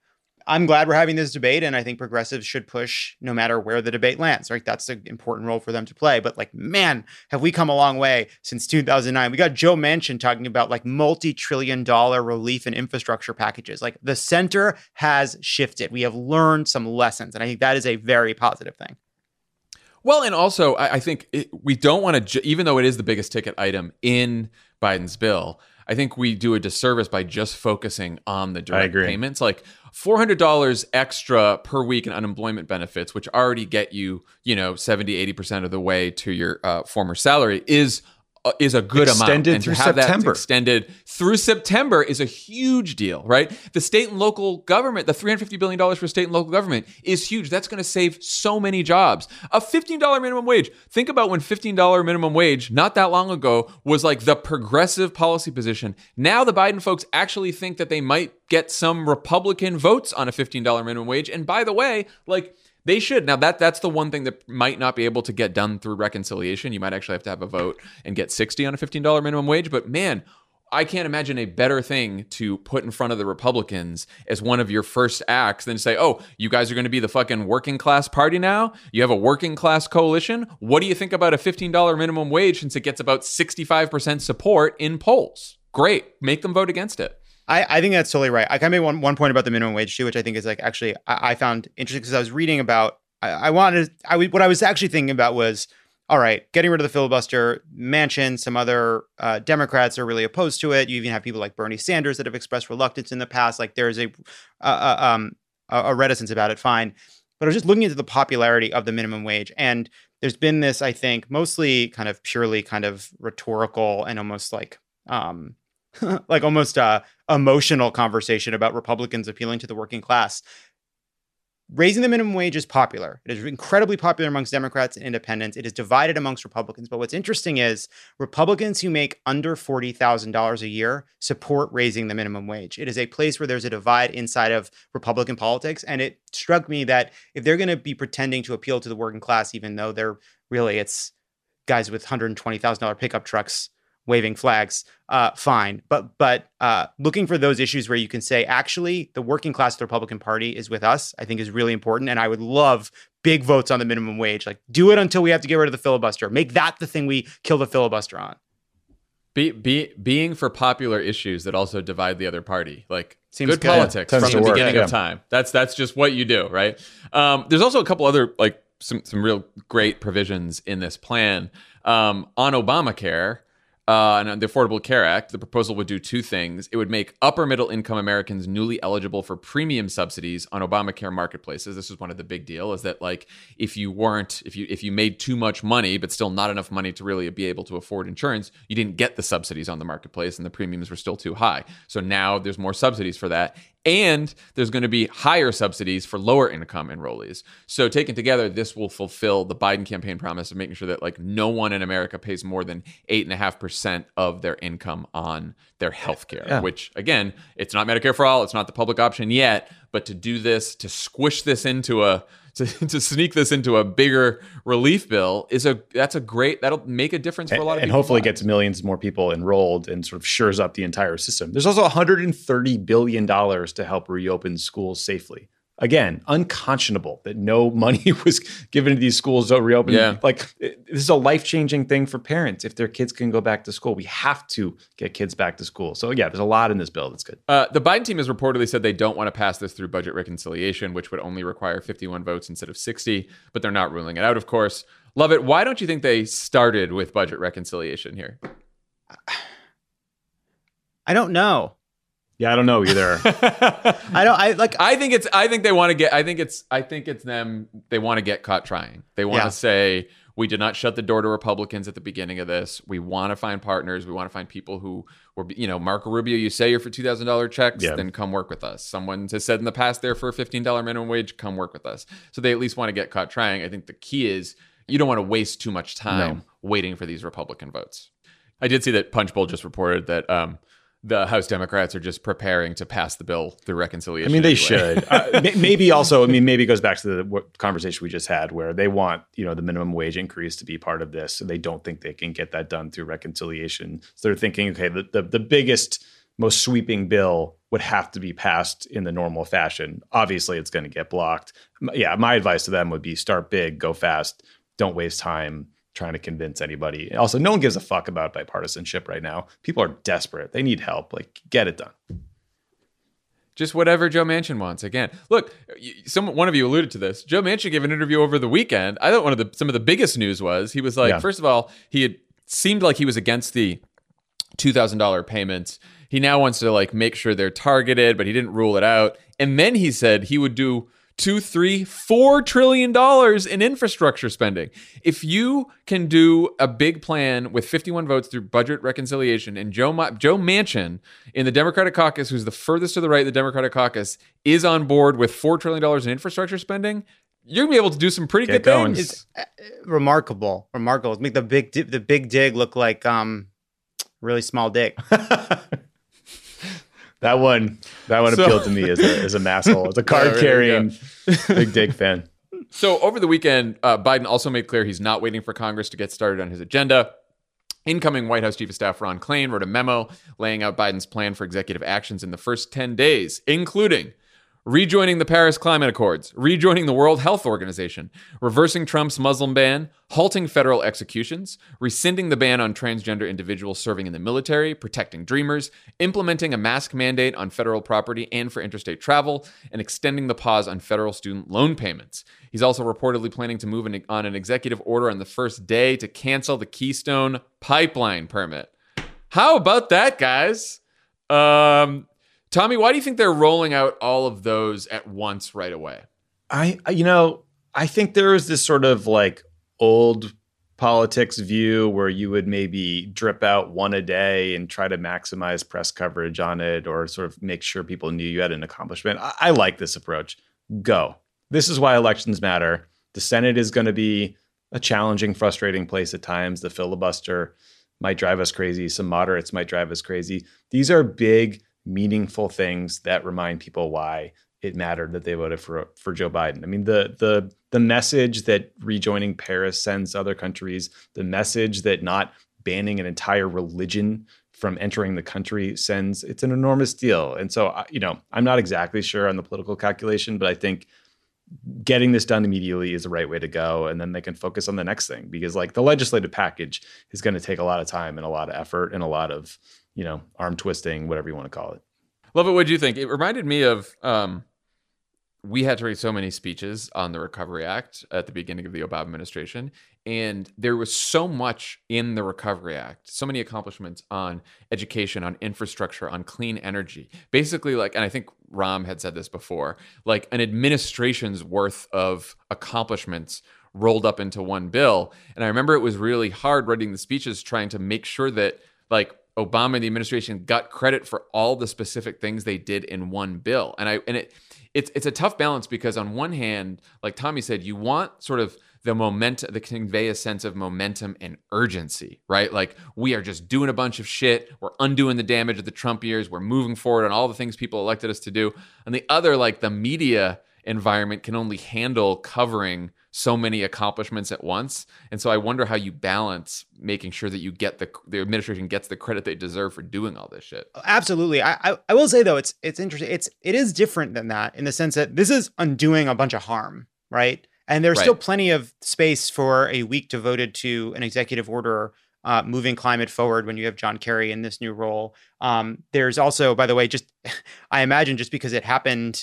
I'm glad we're having this debate, and I think progressives should push no matter where the debate lands. Right, that's an important role for them to play. But like, man, have we come a long way since two thousand nine? We got Joe Manchin talking about like multi-trillion dollar relief and infrastructure packages. Like the center has shifted. We have learned some lessons, and I think that is a very positive thing. Well, and also, I, I think it, we don't want to, ju- even though it is the biggest ticket item in Biden's bill, I think we do a disservice by just focusing on the direct payments. Like four hundred dollars extra per week in unemployment benefits, which already get you, you know, seventy, eighty percent of the way to your uh, former salary, is uh, is a good extended amount. And through to have September. that extended through September is a huge deal, right? The state and local government, the three hundred fifty billion dollars for state and local government is huge. That's going to save so many jobs. A fifteen dollars minimum wage. Think about when fifteen dollars minimum wage, not that long ago, was like the progressive policy position. Now the Biden folks actually think that they might get some Republican votes on a fifteen dollars minimum wage. And by the way, like, they should. Now, that that's the one thing that might not be able to get done through reconciliation. You might actually have to have a vote and get sixty on a fifteen dollars minimum wage. But man, I can't imagine a better thing to put in front of the Republicans as one of your first acts than to say, oh, you guys are going to be the fucking working class party now? You have a working class coalition? What do you think about a fifteen dollars minimum wage since it gets about sixty-five percent support in polls? Great. Make them vote against it. I, I think that's totally right. I kind of made one, one point about the minimum wage too, which I think is like actually I, I found interesting because I was reading about I, I wanted I what I was actually thinking about was, all right, getting rid of the filibuster. Manchin, some other uh, Democrats are really opposed to it. You even have people like Bernie Sanders that have expressed reluctance in the past. Like there's a uh, um, a reticence about it. Fine, but I was just looking into the popularity of the minimum wage, and there's been this, I think, mostly kind of purely kind of rhetorical and almost like um, like almost a emotional conversation about Republicans appealing to the working class. Raising the minimum wage is popular. It is incredibly popular amongst Democrats and independents. It is divided amongst Republicans. But what's interesting is Republicans who make under forty thousand dollars a year support raising the minimum wage. It is a place where there's a divide inside of Republican politics. And it struck me that if they're going to be pretending to appeal to the working class, even though they're really, it's guys with one hundred twenty thousand dollars pickup trucks waving flags, uh, fine. But but uh, looking for those issues where you can say, actually, the working class of the Republican Party is with us, I think is really important. And I would love big votes on the minimum wage. Like, do it until we have to get rid of the filibuster. Make that the thing we kill the filibuster on. Be, be, being for popular issues that also divide the other party. Like, Seems good, good. politics Yeah, from the work, beginning yeah. of time. That's that's just what you do, right? Um, there's also a couple other, like, some, some real great provisions in this plan. Um, on Obamacare, Uh, and the Affordable Care Act, the proposal would do two things. It would make upper middle income Americans newly eligible for premium subsidies on Obamacare marketplaces. This is one of the big deal is that, like, if you weren't, if you if you made too much money, but still not enough money to really be able to afford insurance, you didn't get the subsidies on the marketplace and the premiums were still too high. So now there's more subsidies for that. And there's going to be higher subsidies for lower income enrollees. So taken together, this will fulfill the Biden campaign promise of making sure that, like, no one in America pays more than eight and a half percent of their income on their health care, Yeah. which, again, it's not Medicare for all. It's not the public option yet. But to do this, to squish this into a, to, to sneak this into a bigger relief bill is a, that's a great, that'll make a difference for a lot of and people. hopefully gets millions more people enrolled and sort of shores up the entire system. There's also one hundred thirty billion dollars to help reopen schools safely. Again, unconscionable that no money was given to these schools to reopen. Yeah. Like, it- this is a life-changing thing for parents. If their kids can go back to school, we have to get kids back to school. So yeah, there's a lot in this bill that's good. Uh, the Biden team has reportedly said they don't want to pass this through budget reconciliation, which would only require fifty-one votes instead of sixty, but they're not ruling it out, of course. Love it. Why don't you think they started with budget reconciliation here? I don't know. Yeah, I don't know either. I don't. I like. I think it's. I think they want to get. I think it's. I think it's them. They want to get caught trying. They want Yeah. to say we did not shut the door to Republicans at the beginning of this. We want to find partners. We want to find people who were. You know, Marco Rubio. You say you're for two thousand dollar checks, Yeah. then come work with us. Someone has said in the past they're for a fifteen dollar minimum wage. Come work with us. So they at least want to get caught trying. I think the key is you don't want to waste too much time No. waiting for these Republican votes. I did see that Punchbowl just reported that. Um, The House Democrats are just preparing to pass the bill through reconciliation. I mean, they anyway. should. uh, may- maybe also, I mean, maybe it goes back to the what conversation we just had where they want, you know, the minimum wage increase to be part of this. And they don't think they can get that done through reconciliation. So they're thinking, okay, the, the, the biggest most sweeping bill would have to be passed in the normal fashion. Obviously, it's going to get blocked. Yeah, my advice to them would be start big, go fast, don't waste time trying to convince anybody. Also, no one gives a fuck about bipartisanship right now. People are desperate. They need help. Like, get it done. Just whatever Joe Manchin wants. Again, look, some one of you alluded to this. Joe Manchin gave an interview over the weekend. I thought one of the some of the biggest news was he was like, Yeah. first of all, he had seemed like he was against the two thousand dollars payments. He now wants to like make sure they're targeted, but he didn't rule it out. And then he said he would do two, three, four trillion dollars in infrastructure spending. If you can do a big plan with fifty-one votes through budget reconciliation, and Joe Ma- Joe Manchin in the Democratic caucus, who's the furthest to the right of the Democratic caucus, is on board with four trillion dollars in infrastructure spending, you're gonna be able to do some pretty Get good going. things. It's uh, remarkable, remarkable. Make the big di- the big dig look like um really small dick. That one, that one So- appealed to me as a as a masshole, as a card carrying big dick fan. So over the weekend, uh, Biden also made clear he's not waiting for Congress to get started on his agenda. Incoming White House Chief of Staff Ron Klain wrote a memo laying out Biden's plan for executive actions in the first ten days, including rejoining the Paris Climate Accords, rejoining the World Health Organization, reversing Trump's Muslim ban, halting federal executions, rescinding the ban on transgender individuals serving in the military, protecting Dreamers, implementing a mask mandate on federal property and for interstate travel, and extending the pause on federal student loan payments. He's also reportedly planning to move an, on an executive order on the first day to cancel the Keystone Pipeline permit. How about that, guys? Um... Tommy, why do you think they're rolling out all of those at once right away? I, I- you know, I think there is this sort of like old politics view where you would maybe drip out one a day and try to maximize press coverage on it, or sort of make sure people knew you had an accomplishment. I, I like this approach. Go. This is why elections matter. The Senate is going to be a challenging, frustrating place at times. The filibuster might drive us crazy. Some moderates might drive us crazy. These are big, meaningful things that remind people why it mattered that they voted for for Joe Biden. I mean, the the the message that rejoining Paris sends other countries, the message that not banning an entire religion from entering the country sends, it's an enormous deal. And so, I- you know, I'm not exactly sure on the political calculation, but I think getting this done immediately is the right way to go. And then they can focus on the next thing, because like the legislative package is going to take a lot of time and a lot of effort and a lot of, you know, arm twisting, whatever you want to call it. Love it. What do you think? It reminded me of um, we had to read so many speeches on the Recovery Act at the beginning of the Obama administration. And there was so much in the Recovery Act, so many accomplishments on education, on infrastructure, on clean energy. Basically, like, and I think Ram had said this before, like an administration's worth of accomplishments rolled up into one bill. And I remember it was really hard writing the speeches, trying to make sure that like Obama and the administration got credit for all the specific things they did in one bill. And I and it it's it's a tough balance, because on one hand, like Tommy said, you want sort of the momentum, the convey a sense of momentum and urgency, right? Like we are just doing a bunch of shit. We're undoing the damage of the Trump years. We're moving forward on all the things people elected us to do. On the other, like the media environment can only handle covering so many accomplishments at once. And so I wonder how you balance making sure that you get the the administration gets the credit they deserve for doing all this shit. Absolutely. I, I I will say though, it's it's interesting. It's it is different than that in the sense that this is undoing a bunch of harm, right? And there's Right. still plenty of space for a week devoted to an executive order uh, moving climate forward when you have John Kerry in this new role. Um, there's also, by the way, just I imagine just because it happened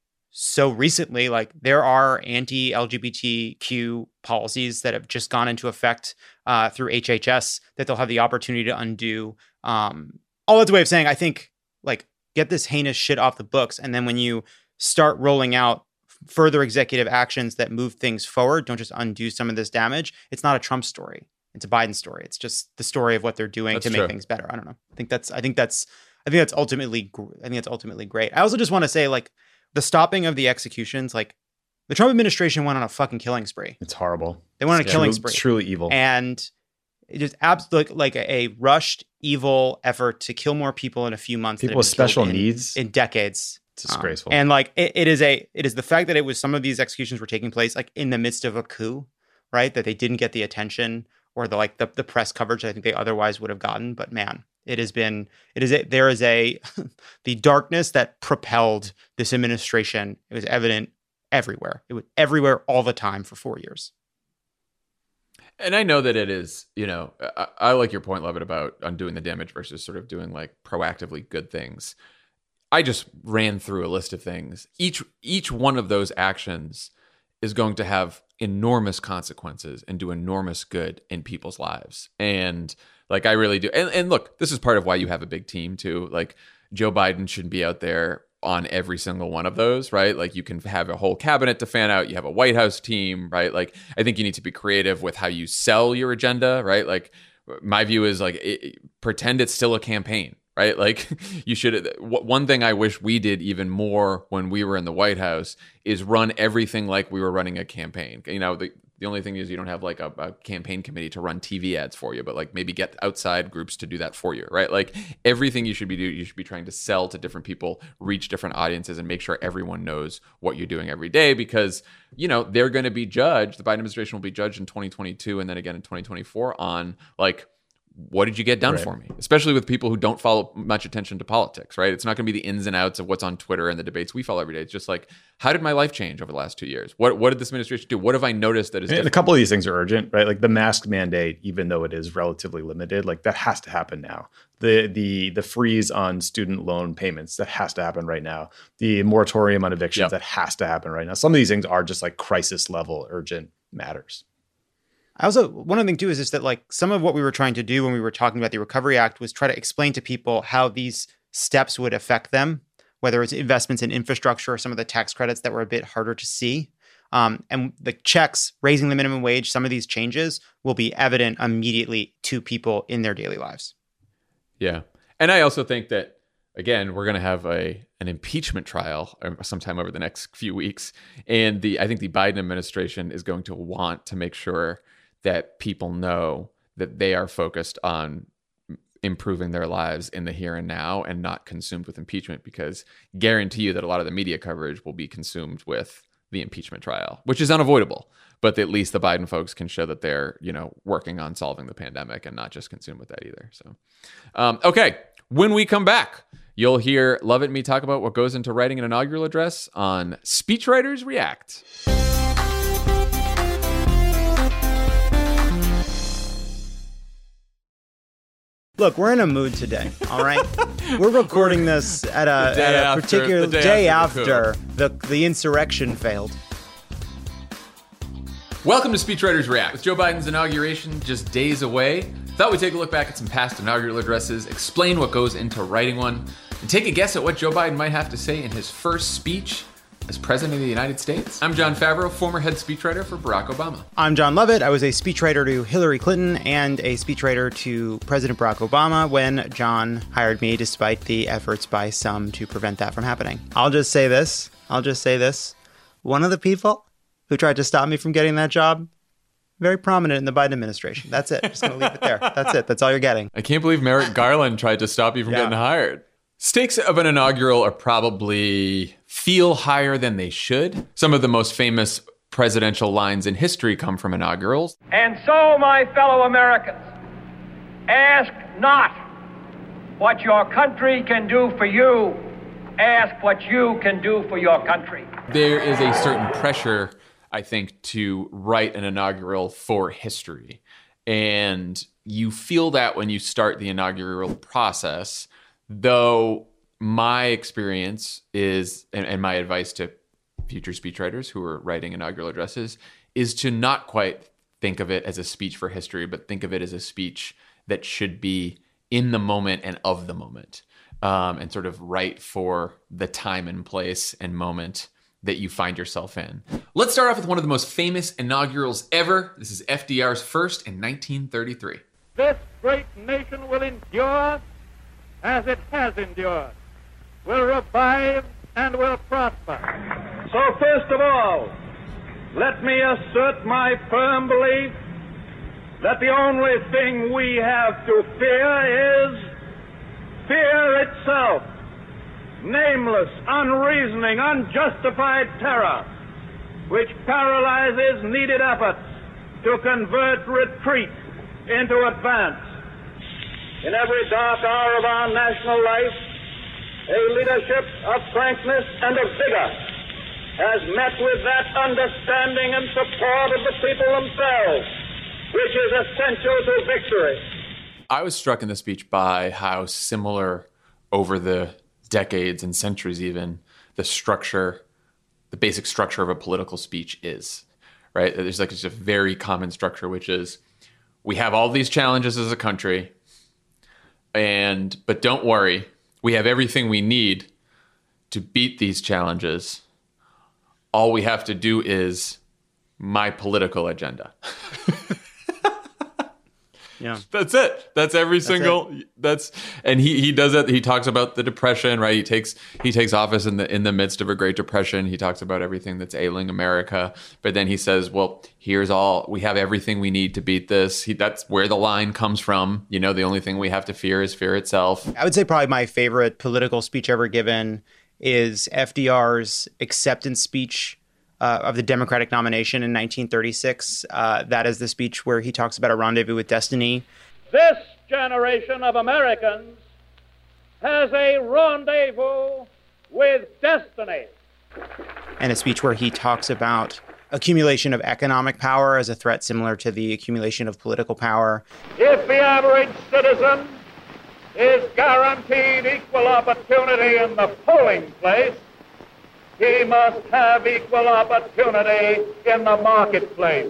so recently, like there are anti-L G B T Q policies that have just gone into effect uh, through H H S that they'll have the opportunity to undo. Um, all that's a way of saying, I think, like, get this heinous shit off the books. And then when you start rolling out further executive actions that move things forward, don't just undo some of this damage. It's not a Trump story. It's a Biden story. It's just the story of what they're doing That's to true. make things better. I don't know. I think that's, I think that's, I think that's ultimately, gr- I think that's ultimately great. I also just want to say, like, the stopping of the executions, like the Trump administration went on a fucking killing spree. It's horrible. They went on a It's killing true- spree. It's truly evil. And it just absolutely like a, a rushed, evil effort to kill more people in a few months. than People with have been killed special in- needs. in decades. It's disgraceful. Um, and like it, it is a it is the fact that it was some of these executions were taking place like in the midst of a coup, right? That they didn't get the attention or the like the, the press coverage I think they otherwise would have gotten. But man, it has been it is a, there is a the darkness that propelled this administration. It was evident everywhere. It was everywhere all the time for four years. And I know that it is, you know, I, I like your point, Levitt, about undoing the damage versus sort of doing like proactively good things. I just ran through a list of things. Each each one of those actions is going to have enormous consequences and do enormous good in people's lives. And like, I really do. And, and look, this is part of why you have a big team too. Like, Joe Biden shouldn't be out there on every single one of those, right? Like, you can have a whole cabinet to fan out. You have a White House team, right? Like, I think you need to be creative with how you sell your agenda, right? Like, my view is like, it, pretend it's still a campaign, right? Like, you should, one thing I wish we did even more when we were in the White House is run everything like we were running a campaign. You know, the, the only thing is you don't have like a, a campaign committee to run T V ads for you, but like maybe get outside groups to do that for you, right? Like, everything you should be doing, you should be trying to sell to different people, reach different audiences, and make sure everyone knows what you're doing every day, because, you know, they're going to be judged. The Biden administration will be judged in twenty twenty-two and then again in twenty twenty-four on like, what did you get done right. for me? Especially with people who don't follow much attention to politics, right? It's not going to be the ins and outs of what's on Twitter and the debates we follow every day. It's just like, how did my life change over the last two years? What what did this administration do? What have I noticed that is and different? A couple of these things are urgent, right? Like the mask mandate, even though it is relatively limited, like that has to happen now. The the the freeze on student loan payments, that has to happen right now. The moratorium on evictions, yep. that has to happen right now. Some of these things are just like crisis level urgent matters. I also, one other thing too is just that like some of what we were trying to do when we were talking about the Recovery Act was try to explain to people how these steps would affect them, whether it's investments in infrastructure or some of the tax credits that were a bit harder to see. Um, and the checks, raising the minimum wage, some of these changes will be evident immediately to people in their daily lives. Yeah. And I also think that, again, we're going to have a an impeachment trial sometime over the next few weeks. And the I think the Biden administration is going to want to make sure that people know that they are focused on improving their lives in the here and now and not consumed with impeachment, because guarantee you that a lot of the media coverage will be consumed with the impeachment trial, which is unavoidable. But at least the Biden folks can show that they're, you know, working on solving the pandemic and not just consumed with that either. So, um, okay, when we come back, you'll hear Lovett and me talk about what goes into writing an inaugural address on Speechwriters React. Look, we're in a mood today, all right? We're recording this at a, at a after, particular day, day after, after the, the, the insurrection failed. Welcome to Speechwriters React. With Joe Biden's inauguration just days away, thought we'd take a look back at some past inaugural addresses, explain what goes into writing one, and take a guess at what Joe Biden might have to say in his first speech as President of the United States. I'm Jon Favreau, former head speechwriter for Barack Obama. I'm John Lovett. I was a speechwriter to Hillary Clinton and a speechwriter to President Barack Obama when John hired me, despite the efforts by some to prevent that from happening. I'll just say this. I'll just say this. One of the people who tried to stop me from getting that job, very prominent in the Biden administration. That's it. Just going to leave it there. That's it. That's all you're getting. I can't believe Merrick Garland tried to stop you from yeah. getting hired. Stakes of an inaugural are probably feel higher than they should. Some of the most famous presidential lines in history come from inaugurals. And so, my fellow Americans, ask not what your country can do for you. Ask what you can do for your country. There is a certain pressure, I think, to write an inaugural for history. And you feel that when you start the inaugural process. Though my experience is, and, and my advice to future speechwriters who are writing inaugural addresses, is to not quite think of it as a speech for history, but think of it as a speech that should be in the moment and of the moment, um, and sort of write for the time and place and moment that you find yourself in. Let's start off with one of the most famous inaugurals ever. This is F D R's first in nineteen thirty-three. This great nation will endure as it has endured, will revive and will prosper. So first of all, let me assert my firm belief that the only thing we have to fear is fear itself. Nameless, unreasoning, unjustified terror, which paralyzes needed efforts to convert retreat into advance. In every dark hour of our national life, a leadership of frankness and of vigor has met with that understanding and support of the people themselves, which is essential to victory. I was struck in the speech by how similar over the decades and centuries even the structure, the basic structure of a political speech is, right? There's like just a very common structure, which is we have all these challenges as a country, and but don't worry, we have everything we need to beat these challenges. All we have to do is my political agenda. Yeah, that's it. That's every that's single. It. That's and he he does it. He talks about the Depression, right? He takes he takes office in the in the midst of a Great Depression. He talks about everything that's ailing America, but then he says, "Well, here's all we have. Everything we need to beat this." He, that's where the line comes from. You know, the only thing we have to fear is fear itself. I would say probably my favorite political speech ever given is F D R's acceptance speech Uh, of the Democratic nomination in nineteen thirty-six. Uh, that is the speech where he talks about a rendezvous with destiny. This generation of Americans has a rendezvous with destiny. And a speech where he talks about accumulation of economic power as a threat similar to the accumulation of political power. If the average citizen is guaranteed equal opportunity in the polling place, he must have equal opportunity in the marketplace.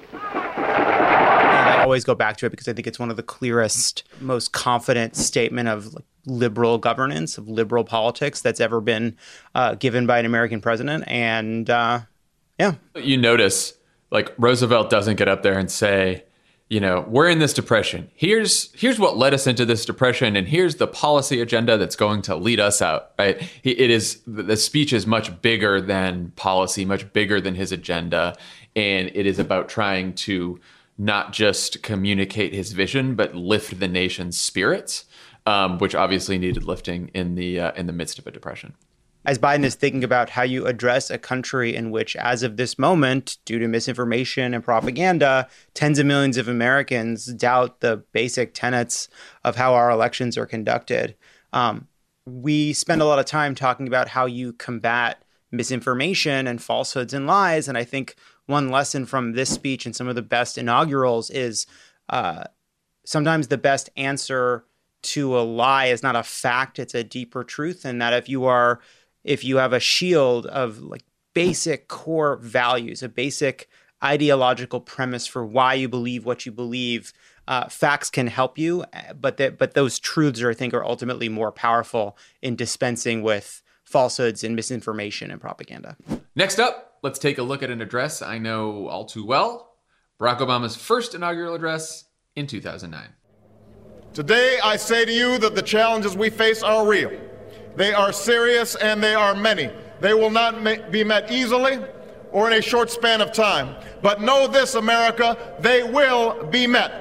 And I always go back to it because I think it's one of the clearest, most confident statement of like, liberal governance, of liberal politics that's ever been uh, given by an American president. And uh, yeah. You notice, like, Roosevelt doesn't get up there and say, you know, we're in this depression. Here's here's what led us into this depression, and here's the policy agenda that's going to lead us out. Right? He, it is the speech is much bigger than policy, much bigger than his agenda, and it is about trying to not just communicate his vision, but lift the nation's spirits, um, which obviously needed lifting in the uh, in the midst of a depression. As Biden is thinking about how you address a country in which, as of this moment, due to misinformation and propaganda, tens of millions of Americans doubt the basic tenets of how our elections are conducted. Um, we spend a lot of time talking about how you combat misinformation and falsehoods and lies. And I think one lesson from this speech and some of the best inaugurals is uh, sometimes the best answer to a lie is not a fact, it's a deeper truth. And that if you are If you have a shield of like basic core values, a basic ideological premise for why you believe what you believe, uh, facts can help you. But that, but those truths, are, I think, are ultimately more powerful in dispensing with falsehoods and misinformation and propaganda. Next up, let's take a look at an address I know all too well: Barack Obama's first inaugural address in two thousand nine. Today, I say to you that the challenges we face are real. They are serious and they are many. They will not be met easily or in a short span of time. But know this, America, they will be met.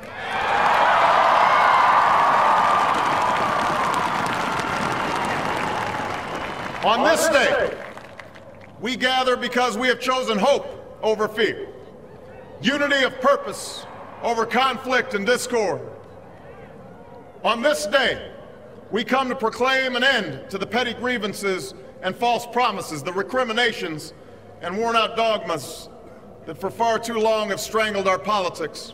On this day, we gather because we have chosen hope over fear, unity of purpose over conflict and discord. On this day, we come to proclaim an end to the petty grievances and false promises, the recriminations and worn-out dogmas that for far too long have strangled our politics.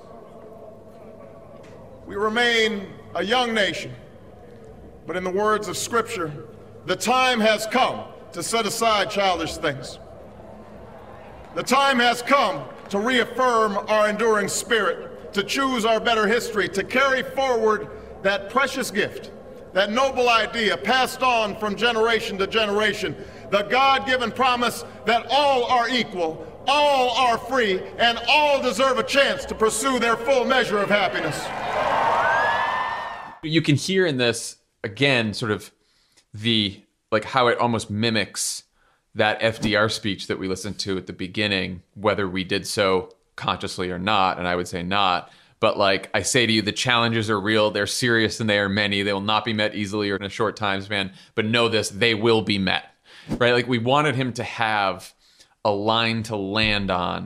We remain a young nation, but in the words of Scripture, the time has come to set aside childish things. The time has come to reaffirm our enduring spirit, to choose our better history, to carry forward that precious gift, that noble idea passed on from generation to generation, the God-given promise that all are equal, all are free, and all deserve a chance to pursue their full measure of happiness. You can hear in this, again, sort of the, like how it almost mimics that F D R speech that we listened to at the beginning, whether we did so consciously or not, and I would say not. But like I say to you, the challenges are real. They're serious and they are many. They will not be met easily or in a short time span. But know this, they will be met, right? Like we wanted him to have a line to land on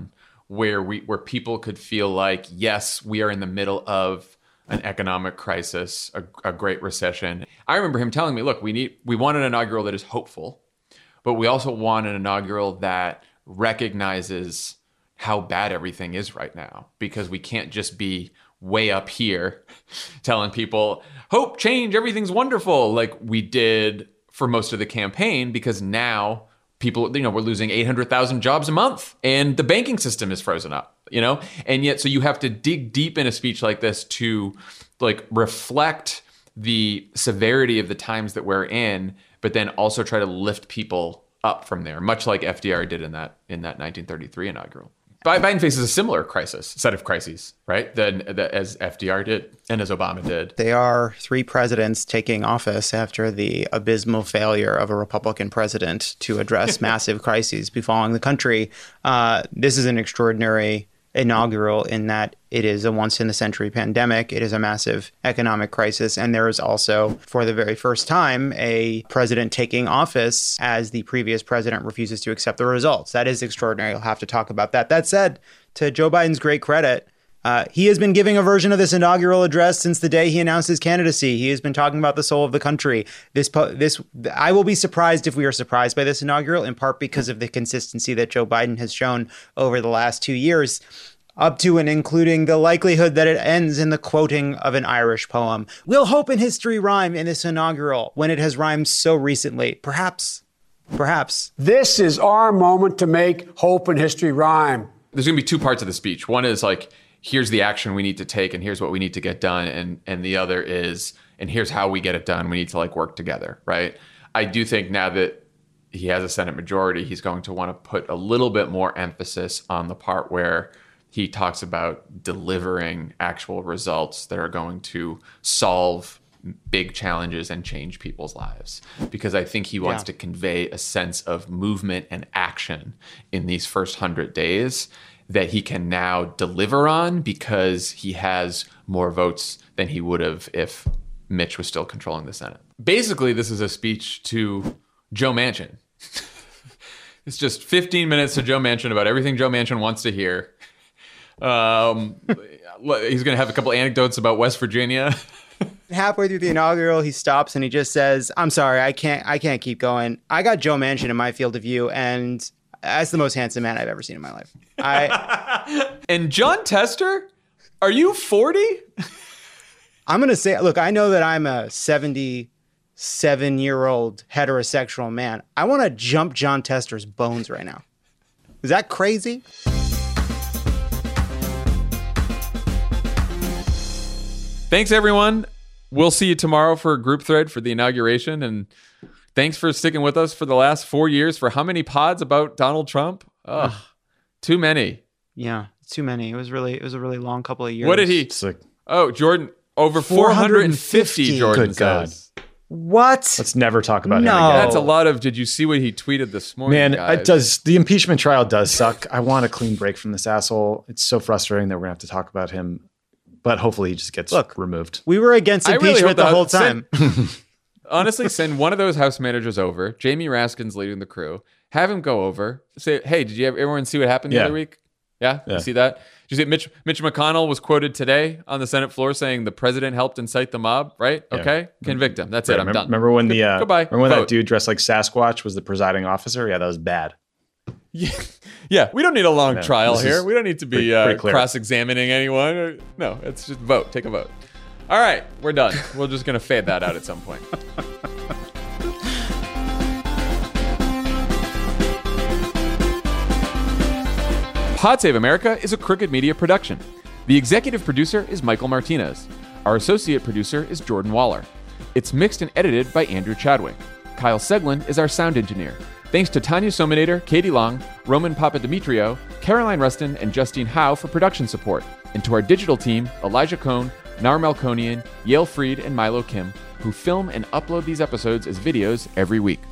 where we where people could feel like, yes, we are in the middle of an economic crisis, a, a great recession. I remember him telling me, look, we need we want an inaugural that is hopeful, but we also want an inaugural that recognizes how bad everything is right now, because we can't just be way up here telling people, hope, change, everything's wonderful, like we did for most of the campaign, because now people, you know, we're losing eight hundred thousand jobs a month and the banking system is frozen up, you know? And yet, so you have to dig deep in a speech like this to like reflect the severity of the times that we're in, but then also try to lift people up from there, much like F D R did in that in that nineteen thirty-three inaugural. Biden faces a similar crisis, set of crises, right? Than as F D R did and as Obama did. They are three presidents taking office after the abysmal failure of a Republican president to address massive crises befalling the country. Uh, this is an extraordinary inaugural in that it is a once-in-a-century pandemic. It is a massive economic crisis. And there is also, for the very first time, a president taking office as the previous president refuses to accept the results. That is extraordinary. I'll have to talk about that. That said, to Joe Biden's great credit, uh, he has been giving a version of this inaugural address since the day he announced his candidacy. He has been talking about the soul of the country. This, this, I will be surprised if we are surprised by this inaugural, in part because of the consistency that Joe Biden has shown over the last two years. Up to and including the likelihood that it ends in the quoting of an Irish poem. Will hope and history rhyme in this inaugural when it has rhymed so recently? Perhaps. Perhaps. This is our moment to make hope and history rhyme. There's going to be two parts of the speech. One is like, here's the action we need to take and here's what we need to get done. And, and the other is, and here's how we get it done. We need to like work together, right? I do think now that he has a Senate majority, he's going to want to put a little bit more emphasis on the part where he talks about delivering actual results that are going to solve big challenges and change people's lives. Because I think he wants yeah. to convey a sense of movement and action in these first hundred days that he can now deliver on because he has more votes than he would have if Mitch was still controlling the Senate. Basically, this is a speech to Joe Manchin. It's just fifteen minutes to Joe Manchin about everything Joe Manchin wants to hear. Um, he's going to have a couple anecdotes about West Virginia. Halfway through the inaugural, he stops and he just says, I'm sorry, I can't I can't keep going. I got Joe Manchin in my field of view, and that's the most handsome man I've ever seen in my life. I And John Tester? Are you forty? I'm going to say, look, I know that I'm a seventy-seven-year-old heterosexual man. I want to jump John Tester's bones right now. Is that crazy? Thanks, everyone. We'll see you tomorrow for a group thread for the inauguration. And thanks for sticking with us for the last four years for how many pods about Donald Trump? Ugh, too many. Yeah, too many. It was really, it was a really long couple of years. What did he? Like, oh, Jordan, over four hundred fifty, Jordan Good God. says. What? Let's never talk about no. him again. That's a lot of, did you see what he tweeted this morning, Man, guys? it does. The impeachment trial does suck. I want a clean break from this asshole. It's so frustrating that we're going to have to talk about him. But hopefully he just gets Look, removed. We were against impeachment really the whole time. Send, honestly, send one of those House managers over. Jamie Raskin's leading the crew. Have him go over. Say, hey, did you have everyone see what happened the yeah. other week? Yeah? yeah? You see that? Did you see Mitch, Mitch McConnell was quoted today on the Senate floor saying the president helped incite the mob, right? Yeah. Okay. Convict him. That's right. it. I'm remember, done. Remember when the uh, Goodbye. Remember when Vote. that dude dressed like Sasquatch was the presiding officer? Yeah, that was bad. Yeah, yeah. We don't need a long No, trial this here. is We don't need to be pretty- uh, pretty clear. cross-examining anyone. Or, no, it's just vote. Take a vote. All right, we're done. We're just going to fade that out at some point. Pod Save America is a Crooked Media production. The executive producer is Michael Martinez. Our associate producer is Jordan Waller. It's mixed and edited by Andrew Chadwick. Kyle Seglin is our sound engineer. Thanks to Tanya Sominator, Katie Long, Roman Papadimitriou, Caroline Rustin, and Justine Howe for production support. And to our digital team, Elijah Cohn, Nar Melkonian, Yale Freed, and Milo Kim, who film and upload these episodes as videos every week.